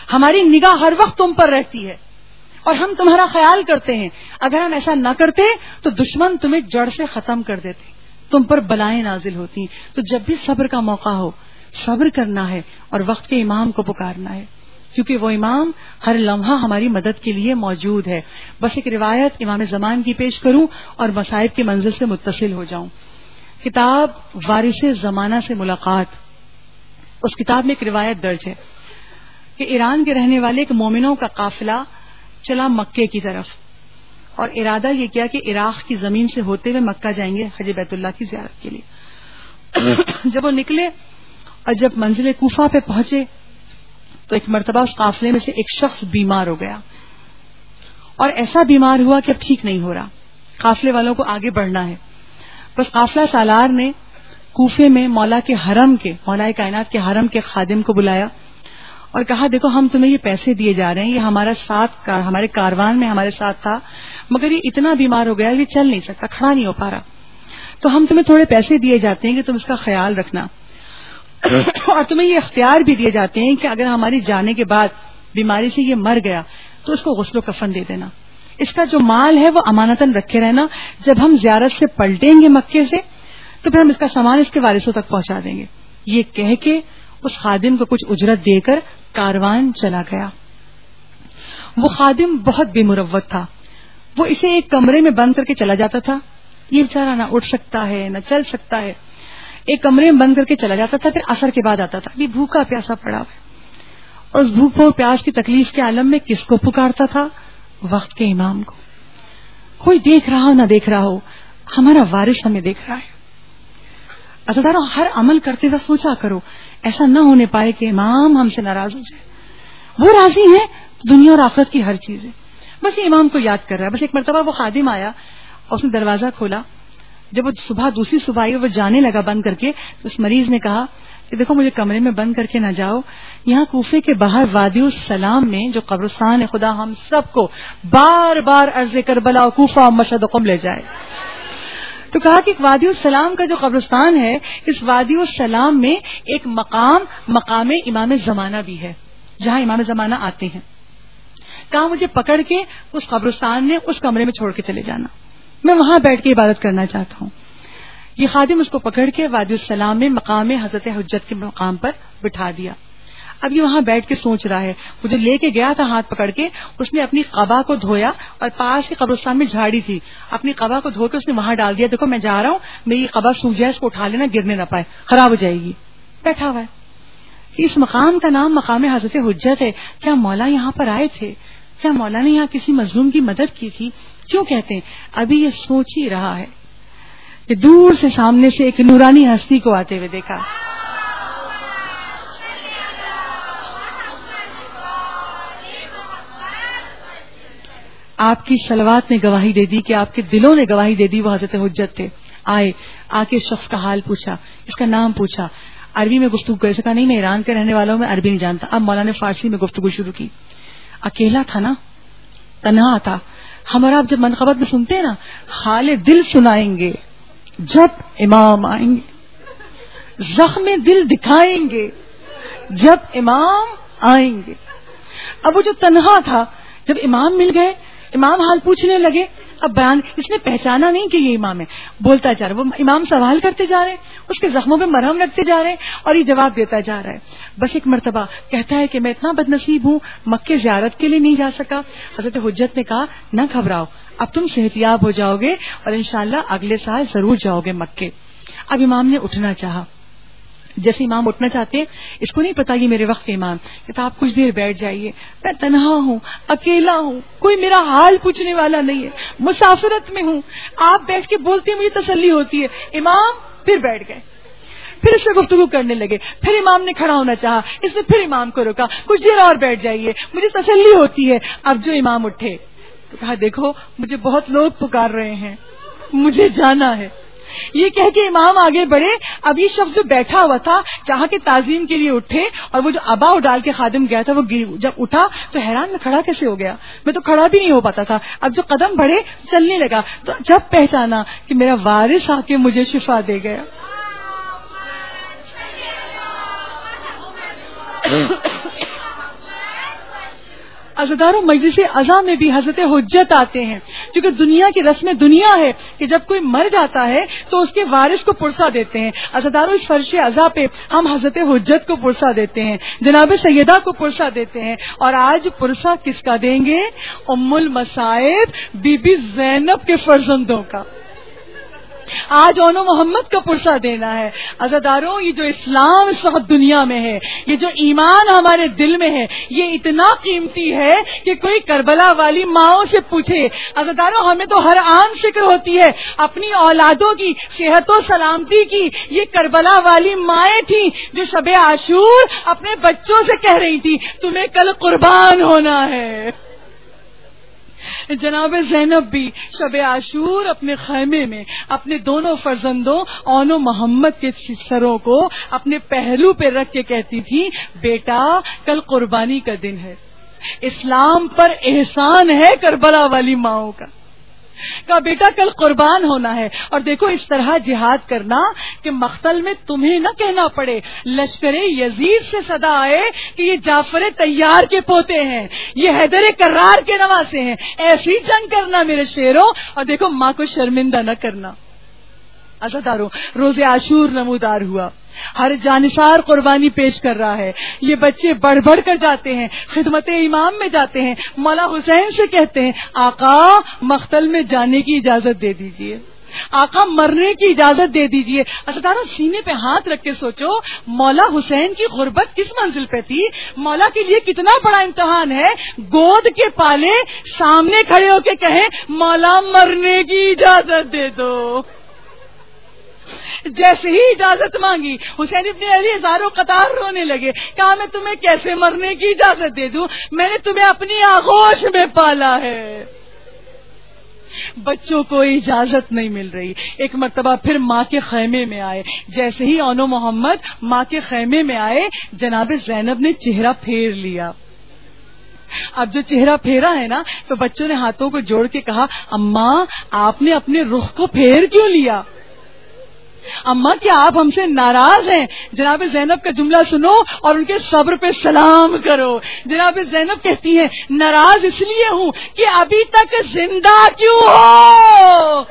ہماری نگاہ ہر وقت تم پر رہتی ہے اور ہم تمہارا خیال کرتے ہیں. اگر ہم ایسا نہ کرتے تو دشمن تمہیں جڑ سے ختم کر دیتے, تم پر بلائیں نازل ہوتی. تو جب بھی صبر کا موقع ہو صبر کرنا ہے اور وقت کے امام کو پکارنا ہے, کیونکہ وہ امام ہر لمحہ ہماری مدد کے لیے موجود ہے. بس ایک روایت امام زمان کی پیش کروں اور مصائب کے منزل سے متصل ہو جاؤں. کتاب وارث زمانہ سے ملاقات, اس کتاب میں ایک روایت درج ہے کہ ایران کے رہنے والے ایک مومنوں کا قافلہ چلا مکے کی طرف, اور ارادہ یہ کیا کہ عراق کی زمین سے ہوتے ہوئے مکہ جائیں گے حج بیت اللہ کی زیارت کے لیے. جب وہ نکلے اور جب منزل کوفہ پہ پہنچے تو ایک مرتبہ اس قافلے میں سے ایک شخص بیمار ہو گیا, اور ایسا بیمار ہوا کہ اب ٹھیک نہیں ہو رہا. قافلے والوں کو آگے بڑھنا ہے. بس قافلہ سالار نے کوفے میں مولا کائنات کے حرم کے خادم کو بلایا اور کہا دیکھو ہم تمہیں یہ پیسے دیے جا رہے ہیں, یہ ہمارے کاروان میں ہمارے ساتھ تھا, مگر یہ اتنا بیمار ہو گیا یہ چل نہیں سکتا, کھڑا نہیں ہو پا رہا, تو ہم تمہیں تھوڑے پیسے دیے جاتے ہیں کہ تم اس کا خیال رکھنا, اور تمہیں یہ اختیار بھی دیے جاتے ہیں کہ اگر ہماری جانے کے بعد بیماری سے یہ مر گیا تو اس کو غسل و کفن دے دینا, اس کا جو مال ہے وہ امانتاً رکھے رہنا, جب ہم زیارت سے پلٹیں گے مکے سے تو پھر ہم اس کا سامان اس کے وارثوں تک پہنچا دیں گے. یہ کہہ کے اس خادم کو کچھ اجرت دے کر کاروان چلا گیا. وہ خادم بہت بے مروت تھا, وہ اسے ایک کمرے میں بند کر کے چلا جاتا تھا. یہ بیچارہ نہ اٹھ سکتا ہے نہ چل سکتا ہے, ایک کمرے میں بند کر کے چلا جاتا تھا, پھر عصر کے بعد آتا تھا. یہ بھوکا پیاسا پڑا ہوا, اور اس بھوک اور پیاس کی تکلیف کے عالم میں کس کو پکارتا تھا؟ وقت کے امام کو. کوئی دیکھ رہا ہو نہ دیکھ رہا ہو, ہمارا وارث ہمیں دیکھ رہا ہے. عزیزانو, ہر عمل کرتے ہوئے سوچا کرو ایسا نہ ہونے پائے کہ امام ہم سے ناراض ہو جائے. وہ راضی ہیں دنیا اور آخرت کی ہر چیز ہے. بس یہ امام کو یاد کر رہا ہے. بس ایک مرتبہ وہ خادم آیا اور اس نے دروازہ کھولا. جب وہ دوسری صبح آئی وہ جانے لگا بند کر کے, تو اس مریض نے کہا کہ دیکھو مجھے کمرے میں بند کر کے نہ جاؤ, یہاں کوفے کے باہر وادی السلام میں جو قبرستان ہے خدا ہم سب کو بار بار عرض کربلا و کوفہ و مشہد و قم لے جائے. تو کہا کہ وادی السلام کا جو قبرستان ہے, اس وادی السلام میں ایک مقام امام زمانہ بھی ہے جہاں امام زمانہ آتے ہیں. کہا مجھے پکڑ کے اس قبرستان میں اس کمرے میں چھوڑ کے چلے جانا, میں وہاں بیٹھ کے عبادت کرنا چاہتا ہوں. یہ خادم اس کو پکڑ کے وادی السلام میں مقام حضرت حجت کے مقام پر بٹھا دیا. اب یہ وہاں بیٹھ کے سوچ رہا ہے. وہ جو لے کے گیا تھا ہاتھ پکڑ کے, اس نے اپنی قبا کو دھویا, اور پاس کے قبرستان میں جھاڑی تھی, اپنی قبا کو دھو کے اس نے وہاں ڈال دیا. دیکھو میں جا رہا ہوں, میری قبا سوکھ جائے, اس کو اٹھا لینا, گرنے نہ پائے, خراب ہو جائے گی. بیٹھا ہوا ہے. اس مقام کا نام مقام حضرت حجت ہے. کیا مولا یہاں پر آئے تھے؟ کیا مولا نے یہاں کسی مظلوم کی مدد کی تھی؟ کیوں کہتے ہیں؟ ابھی یہ سوچ ہی رہا ہے کہ دور سے سامنے سے ایک نورانی ہستی کو آتے ہوئے دیکھا. آپ کی صلوات نے گواہی دے دی کہ آپ کے دلوں نے گواہی دے دی وہ حضرت حجت تھے. آئے, آ کے اس شخص کا حال پوچھا, اس کا نام پوچھا, عربی میں گفتگو کر سکا. نہیں میں ایران کے رہنے والا ہوں, میں عربی نہیں جانتا. اب مولا نے فارسی میں گفتگو شروع کی. اکیلا تھا نا, تنہا تھا. ہمارا آپ جب منقبت میں سنتے ہیں نا, حال دل سنائیں گے جب امام آئیں گے, زخم دل دکھائیں گے جب امام آئیں گے. اب وہ جو تنہا تھا, جب امام مل گئے, امام حال پوچھنے لگے. اب بیان, اس نے پہچانا نہیں کہ یہ امام ہے, بولتا جا رہا. وہ امام سوال کرتے جا رہے ہیں, اس کے زخموں میں مرہم رکھتے جا رہے ہیں, اور یہ جواب دیتا جا رہا ہے. بس ایک مرتبہ کہتا ہے کہ میں اتنا بد نصیب ہوں, مکے زیارت کے لیے نہیں جا سکا. حضرت حجت نے کہا نہ گھبراؤ, اب تم صحت یاب ہو جاؤ گے اور انشاءاللہ اگلے سال ضرور جاؤ گے مکے. اب امام نے اٹھنا چاہا. جیسے امام اٹھنا چاہتے ہیں, اس کو نہیں پتا یہ میرے وقت امام کہتا آپ کچھ دیر بیٹھ جائیے, میں تنہا ہوں, اکیلا ہوں, کوئی میرا حال پوچھنے والا نہیں ہے, مسافرت میں ہوں, آپ بیٹھ کے بولتے ہیں مجھے تسلی ہوتی ہے. امام پھر بیٹھ گئے, پھر اس سے گفتگو کرنے لگے. پھر امام نے کھڑا ہونا چاہا, اس نے پھر امام کو روکا, کچھ دیر اور بیٹھ جائیے, مجھے تسلی ہوتی ہے. اب جو امام اٹھے تو کہا دیکھو مجھے بہت لوگ پکار رہے ہیں, مجھے جانا ہے. یہ کہہ کے امام آگے بڑھے. اب یہ شخص جو بیٹھا ہوا تھا چاہا کہ تعظیم کے لیے اٹھے, اور وہ جو ابا ڈال کے خادم گیا تھا وہ جب اٹھا تو حیران میں کھڑا کیسے ہو گیا, میں تو کھڑا بھی نہیں ہو پاتا تھا. اب جو قدم بڑھے چلنے لگا, تو جب پہچانا کہ میرا وارث آ کے مجھے شفا دے گیا. عزاداروں مجلس عزا میں بھی حضرت حجت آتے ہیں، کیونکہ دنیا کی رسم دنیا ہے کہ جب کوئی مر جاتا ہے تو اس کے وارث کو پرسہ دیتے ہیں. عزاداروں اس فرش عزا پہ ہم حضرت حجت کو پرسہ دیتے ہیں، جناب سیدہ کو پرسہ دیتے ہیں. اور آج پرسہ کس کا دیں گے؟ ام المصائب بی بی زینب کے فرزندوں کا. آج اونو محمد کا پرسہ دینا ہے. عزاداروں یہ جو اسلام اس وقت دنیا میں ہے، یہ جو ایمان ہمارے دل میں ہے، یہ اتنا قیمتی ہے کہ کوئی کربلا والی ماؤں سے پوچھے. عزاداروں ہمیں تو ہر آن فکر ہوتی ہے اپنی اولادوں کی صحت و سلامتی کی. یہ کربلا والی مائیں تھیں جو شب عاشور اپنے بچوں سے کہہ رہی تھی تمہیں کل قربان ہونا ہے. جناب زینب بھی شب عاشور اپنے خیمے میں اپنے دونوں فرزندوں اونو محمد کے سروں کو اپنے پہلو پہ رکھ کے کہتی تھی بیٹا کل قربانی کا دن ہے. اسلام پر احسان ہے کربلا والی ماؤں کا. کہا بیٹا کل قربان ہونا ہے. اور دیکھو اس طرح جہاد کرنا کہ مقتل میں تمہیں نہ کہنا پڑے، لشکر یزید سے صدا آئے کہ یہ جعفر طیار کے پوتے ہیں، یہ حیدر کرار کے نواسے ہیں. ایسی جنگ کرنا میرے شیروں. اور دیکھو ماں کو شرمندہ نہ کرنا. عزاداروں روز عاشور نمودار ہوا، ہر جانثار قربانی پیش کر رہا ہے. یہ بچے بڑھ بڑھ کر جاتے ہیں، خدمت امام میں جاتے ہیں، مولا حسین سے کہتے ہیں آقا مقتل میں جانے کی اجازت دے دیجئے، آقا مرنے کی اجازت دے دیجئے. عزاداروں سینے پہ ہاتھ رکھ کے سوچو مولا حسین کی غربت کس منزل پہ تھی. مولا کے لیے کتنا بڑا امتحان ہے، گود کے پالے سامنے کھڑے ہو کے کہیں مولا مرنے کی اجازت دے دو. جیسے ہی اجازت مانگی حسین ابن علی ہزاروں قطار رونے لگے. کہا میں تمہیں کیسے مرنے کی اجازت دے دوں، میں نے تمہیں اپنی آغوش میں پالا ہے. بچوں کو اجازت نہیں مل رہی. ایک مرتبہ پھر ماں کے خیمے میں آئے. جیسے ہی اونو محمد ماں کے خیمے میں آئے جناب زینب نے چہرہ پھیر لیا. اب جو چہرہ پھیرا ہے نا تو بچوں نے ہاتھوں کو جوڑ کے کہا اماں آپ نے اپنے رخ کو پھیر کیوں لیا؟ اماں کیا آپ ہم سے ناراض ہیں؟ جناب زینب کا جملہ سنو اور ان کے صبر پہ سلام کرو. جناب زینب کہتی ہیں ناراض اس لیے ہوں کہ ابھی تک زندہ کیوں ہو؟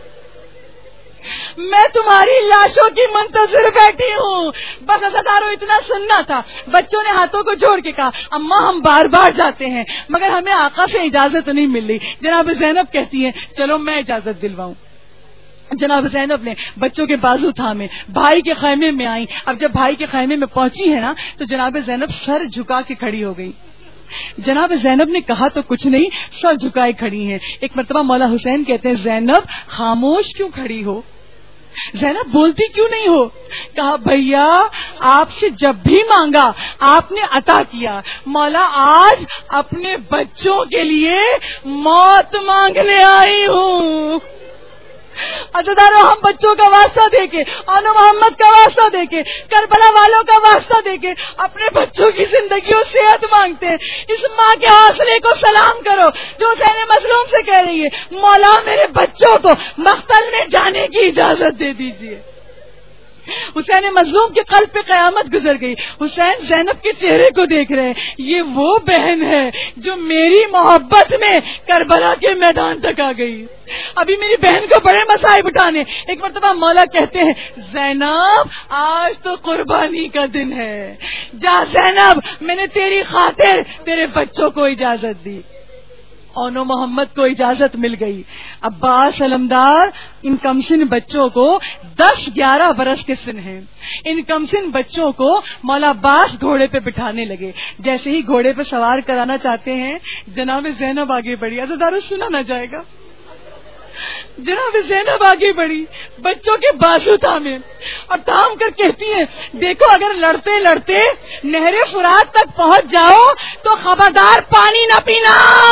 میں تمہاری لاشوں کی منتظر بیٹھی ہوں. بس عزاداروں اتنا سننا تھا. بچوں نے ہاتھوں کو جوڑ کے کہا اماں ہم بار بار جاتے ہیں مگر ہمیں آقا سے اجازت نہیں مل رہی. جناب زینب کہتی ہیں چلو میں اجازت دلواؤں. جناب زینب نے بچوں کے بازو تھامے بھائی کے خیمے میں آئی. اب جب بھائی کے خیمے میں پہنچی ہے نا تو جناب زینب سر جھکا کے کھڑی ہو گئی. جناب زینب نے کہا تو کچھ نہیں، سر جھکائے کھڑی ہیں. ایک مرتبہ مولا حسین کہتے ہیں زینب خاموش کیوں کھڑی ہو، زینب بولتی کیوں نہیں ہو؟ کہا بھیا آپ سے جب بھی مانگا آپ نے عطا کیا، مولا آج اپنے بچوں کے لیے موت مانگنے آئی ہوں. عزاداروں ہم بچوں کا واسطہ دے کے اونو محمد کا واسطہ دے کے کربلا والوں کا واسطہ دے کے اپنے بچوں کی زندگی اور صحت مانگتے ہیں. اس ماں کے حوصلے کو سلام کرو جو حسین مظلوم سے کہہ رہی ہے مولا میرے بچوں کو مقتل میں جانے کی اجازت دے دیجیے. حسین مظلوم کے قلب پہ قیامت گزر گئی. حسین زینب کے چہرے کو دیکھ رہے ہیں، یہ وہ بہن ہے جو میری محبت میں کربلا کے میدان تک آ گئی. ابھی میری بہن کو بڑے مصائب اٹھانے. ایک مرتبہ مولا کہتے ہیں زینب آج تو قربانی کا دن ہے، جا زینب میں نے تیری خاطر تیرے بچوں کو اجازت دی. اونو محمد کو اجازت مل گئی. عباس علمدار ان کمسن بچوں کو 10-11 برس کے سن ہیں. ان کمسن بچوں کو مولا عباس گھوڑے پہ بٹھانے لگے. جیسے ہی گھوڑے پہ سوار کرانا چاہتے ہیں جناب زینب آگے بڑھی. عزاداروں سنا نہ جائے گا. جناب زینب آگے بڑھی بچوں کے بازو تھامے اور تھام کر کہتی ہیں دیکھو اگر لڑتے لڑتے نہر فرات تک پہنچ جاؤ تو خبردار پانی نہ پینا.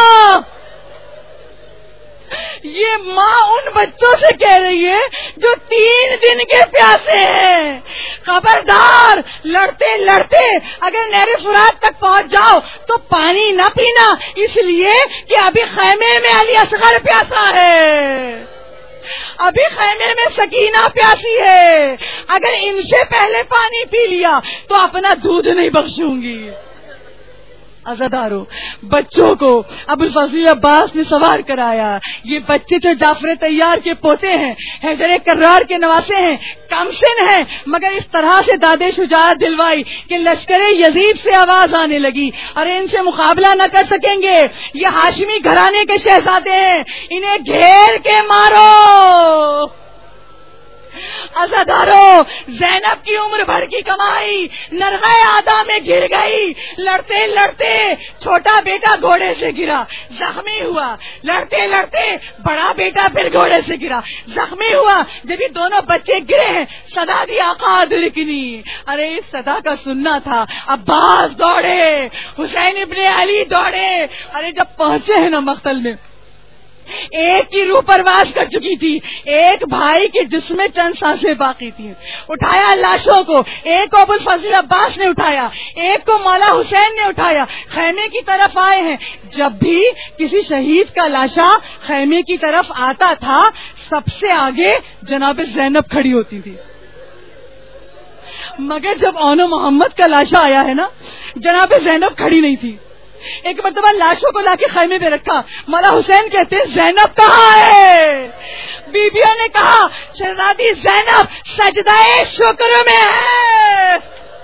یہ ماں ان بچوں سے کہہ رہی ہے جو 3 دن کے پیاسے ہیں، خبردار لڑتے لڑتے اگر نہر فرات تک پہنچ جاؤ تو پانی نہ پینا، اس لیے کہ ابھی خیمے میں علی اصغر پیاسا ہے، ابھی خیمے میں سکینہ پیاسی ہے، اگر ان سے پہلے پانی پی لیا تو اپنا دودھ نہیں بخشوں گی. عزاداروں، بچوں کو ابو الفضل عباس نے سوار کرایا. یہ بچے جو جعفر طیار کے پوتے ہیں، حیدر کرار کے نواسے ہیں، کم سن ہیں، مگر اس طرح سے دادے شجاعت دلوائی کہ لشکر یزید سے آواز آنے لگی، ارے ان سے مقابلہ نہ کر سکیں گے، یہ ہاشمی گھرانے کے شہزادے ہیں، انہیں گھیر کے مارو. عزاداروں، زینب کی عمر بھر کی کمائی نرغہ آدھا میں گر گئی. لڑتے لڑتے چھوٹا بیٹا گھوڑے سے گرا، زخمی ہوا. لڑتے لڑتے بڑا بیٹا پھر گھوڑے سے گرا، زخمی ہوا. جب یہ دونوں بچے گرے ہیں، صدا دی آقا ادرکنی. ارے اس صدا کا سننا تھا. عباس دوڑے، حسین ابن علی دوڑے. ارے جب پہنچے ہیں نا مقتل میں، ایک کی روح پرواز کر چکی تھی، ایک بھائی کے جسم میں چند سانسیں باقی تھی. اٹھایا لاشوں کو، ایک کو ابو الفضل عباس نے اٹھایا، ایک کو مولا حسین نے اٹھایا. خیمے کی طرف آئے ہیں. جب بھی کسی شہید کا لاشا خیمے کی طرف آتا تھا، سب سے آگے جناب زینب کھڑی ہوتی تھی. مگر جب اونو محمد کا لاشا آیا ہے نا، جناب زینب کھڑی نہیں تھی. ایک مرتبہ لاشوں کو لا کے خیمے میں رکھا. مولا حسین کہتے زینب کہاں ہے؟ بیبیوں نے کہا شہزادی زینب سجدہ شکر میں ہے.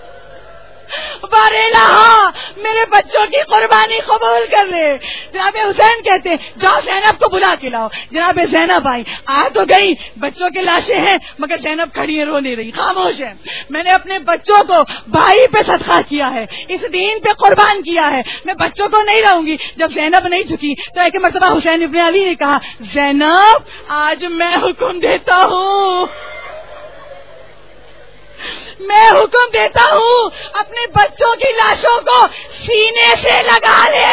بارے میرے بچوں کی قربانی قبول کر لے. جناب حسین کہتے جاؤ زینب کو بلا کے لاؤ. جناب زینب آئی، آ تو گئی، بچوں کے لاشیں ہیں مگر زینب کھڑی ہے، رو نہیں رہی، خاموش ہے. میں نے اپنے بچوں کو بھائی پہ صدقہ کیا ہے، اس دین پہ قربان کیا ہے، میں بچوں کو نہیں رہوں گی. جب زینب نہیں جھکی تو ایک مرتبہ حسین ابن علی نے کہا زینب آج میں حکم دیتا ہوں، میں حکم دیتا ہوں اپنے بچوں کی لاشوں کو سینے سے لگا لے.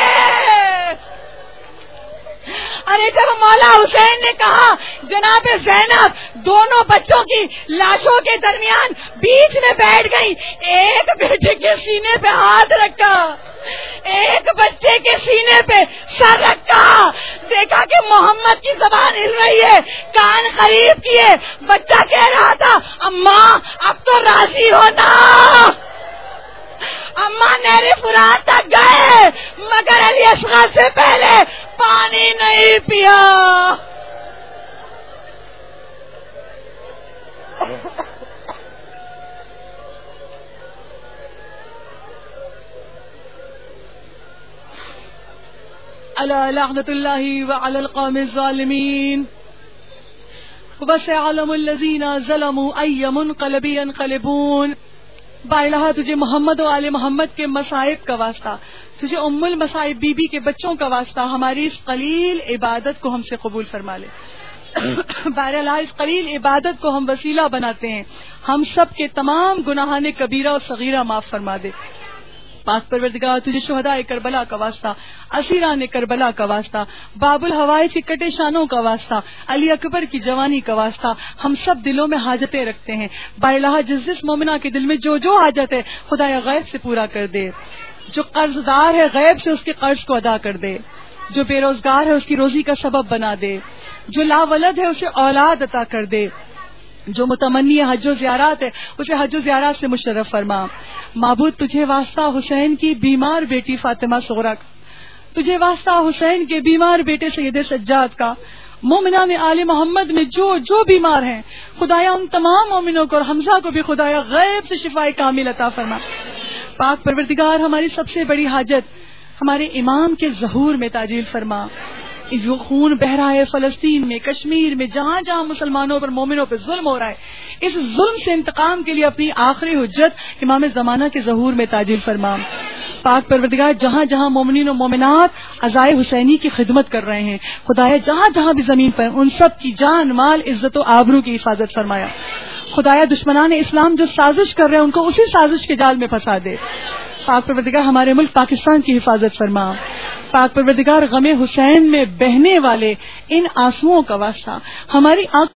ارے جب مولا حسین نے کہا جناب زینب دونوں بچوں کی لاشوں کے درمیان بیچ میں بیٹھ گئی، ایک بیٹے کے سینے پہ ہاتھ رکھا، ایک بچے کے سینے پہ سر رکھا. دیکھا کہ محمد کی زبان ہل رہی ہے، کان قریب کیے. بچہ کہہ رہا تھا اماں اب تو راضی ہونا. اماں نہر فرات تک گئے مگر علی اصغر سے پہلے پانی نہیں پیا. الا لعنت اللہ وعلی القوم الظالمین وسيعلم الذین ظلموا ای منقلب ینقلبون. بارہا تجھے محمد و آل محمد کے مصائب کا واسطہ، تجھے ام المصائب بی بی کے بچوں کا واسطہ ہماری اس قلیل عبادت کو ہم سے قبول فرما لے. بہرحال اس قلیل عبادت کو ہم وسیلہ بناتے ہیں، ہم سب کے تمام گناہان کبیرہ اور صغیرہ معاف فرما دے. پاک پروردگار تجھے شہدائے کربلا کا واسطہ، اسیران کربلا کا واسطہ، باب الحوائج کے کٹے شانوں کا واسطہ، علی اکبر کی جوانی کا واسطہ ہم سب دلوں میں حاجتیں رکھتے ہیں. بارہا جس مومنہ کے دل میں جو جو حاجت ہے خدایا غیب سے پورا کر دے. جو قرض دار ہے غیب سے اس کے قرض کو ادا کر دے. جو بے روزگار ہے اس کی روزی کا سبب بنا دے. جو لا ولد ہے اسے اولاد عطا کر دے. جو متمنی حج و زیارات ہے اسے حج و زیارات سے مشرف فرما. معبود تجھے واسطہ حسین کی بیمار بیٹی فاطمہ صغریٰ کا، تجھے واسطہ حسین کے بیمار بیٹے سید سجاد کا، مومنان آل محمد میں جو جو بیمار ہیں خدایا ان تمام مومنوں کو اور حمزہ کو بھی خدایا غیب سے شفائے کامل عطا فرما. پاک پروردگار ہماری سب سے بڑی حاجت ہمارے امام کے ظہور میں تعجیل فرما. جو خون بہ رہا ہے فلسطین میں، کشمیر میں، جہاں جہاں مسلمانوں پر مومنوں پر ظلم ہو رہا ہے، اس ظلم سے انتقام کے لیے اپنی آخری حجت امام زمانہ کے ظہور میں تعجیل فرما. پاک پروردگار جہاں جہاں مومنین و مومنات عزائے حسینی کی خدمت کر رہے ہیں خدایا جہاں جہاں بھی زمین پر ان سب کی جان مال عزت و آبرو کی حفاظت فرمایا. خدایا دشمنان اسلام جو سازش کر رہے ہیں ان کو اسی سازش کے جال میں پھنسا دے. پاک پروردگار ہمارے ملک پاکستان کی حفاظت فرما. پاک پروردگار غم حسین میں بہنے والے ان آنسوؤں کا واسطہ ہماری آنکھ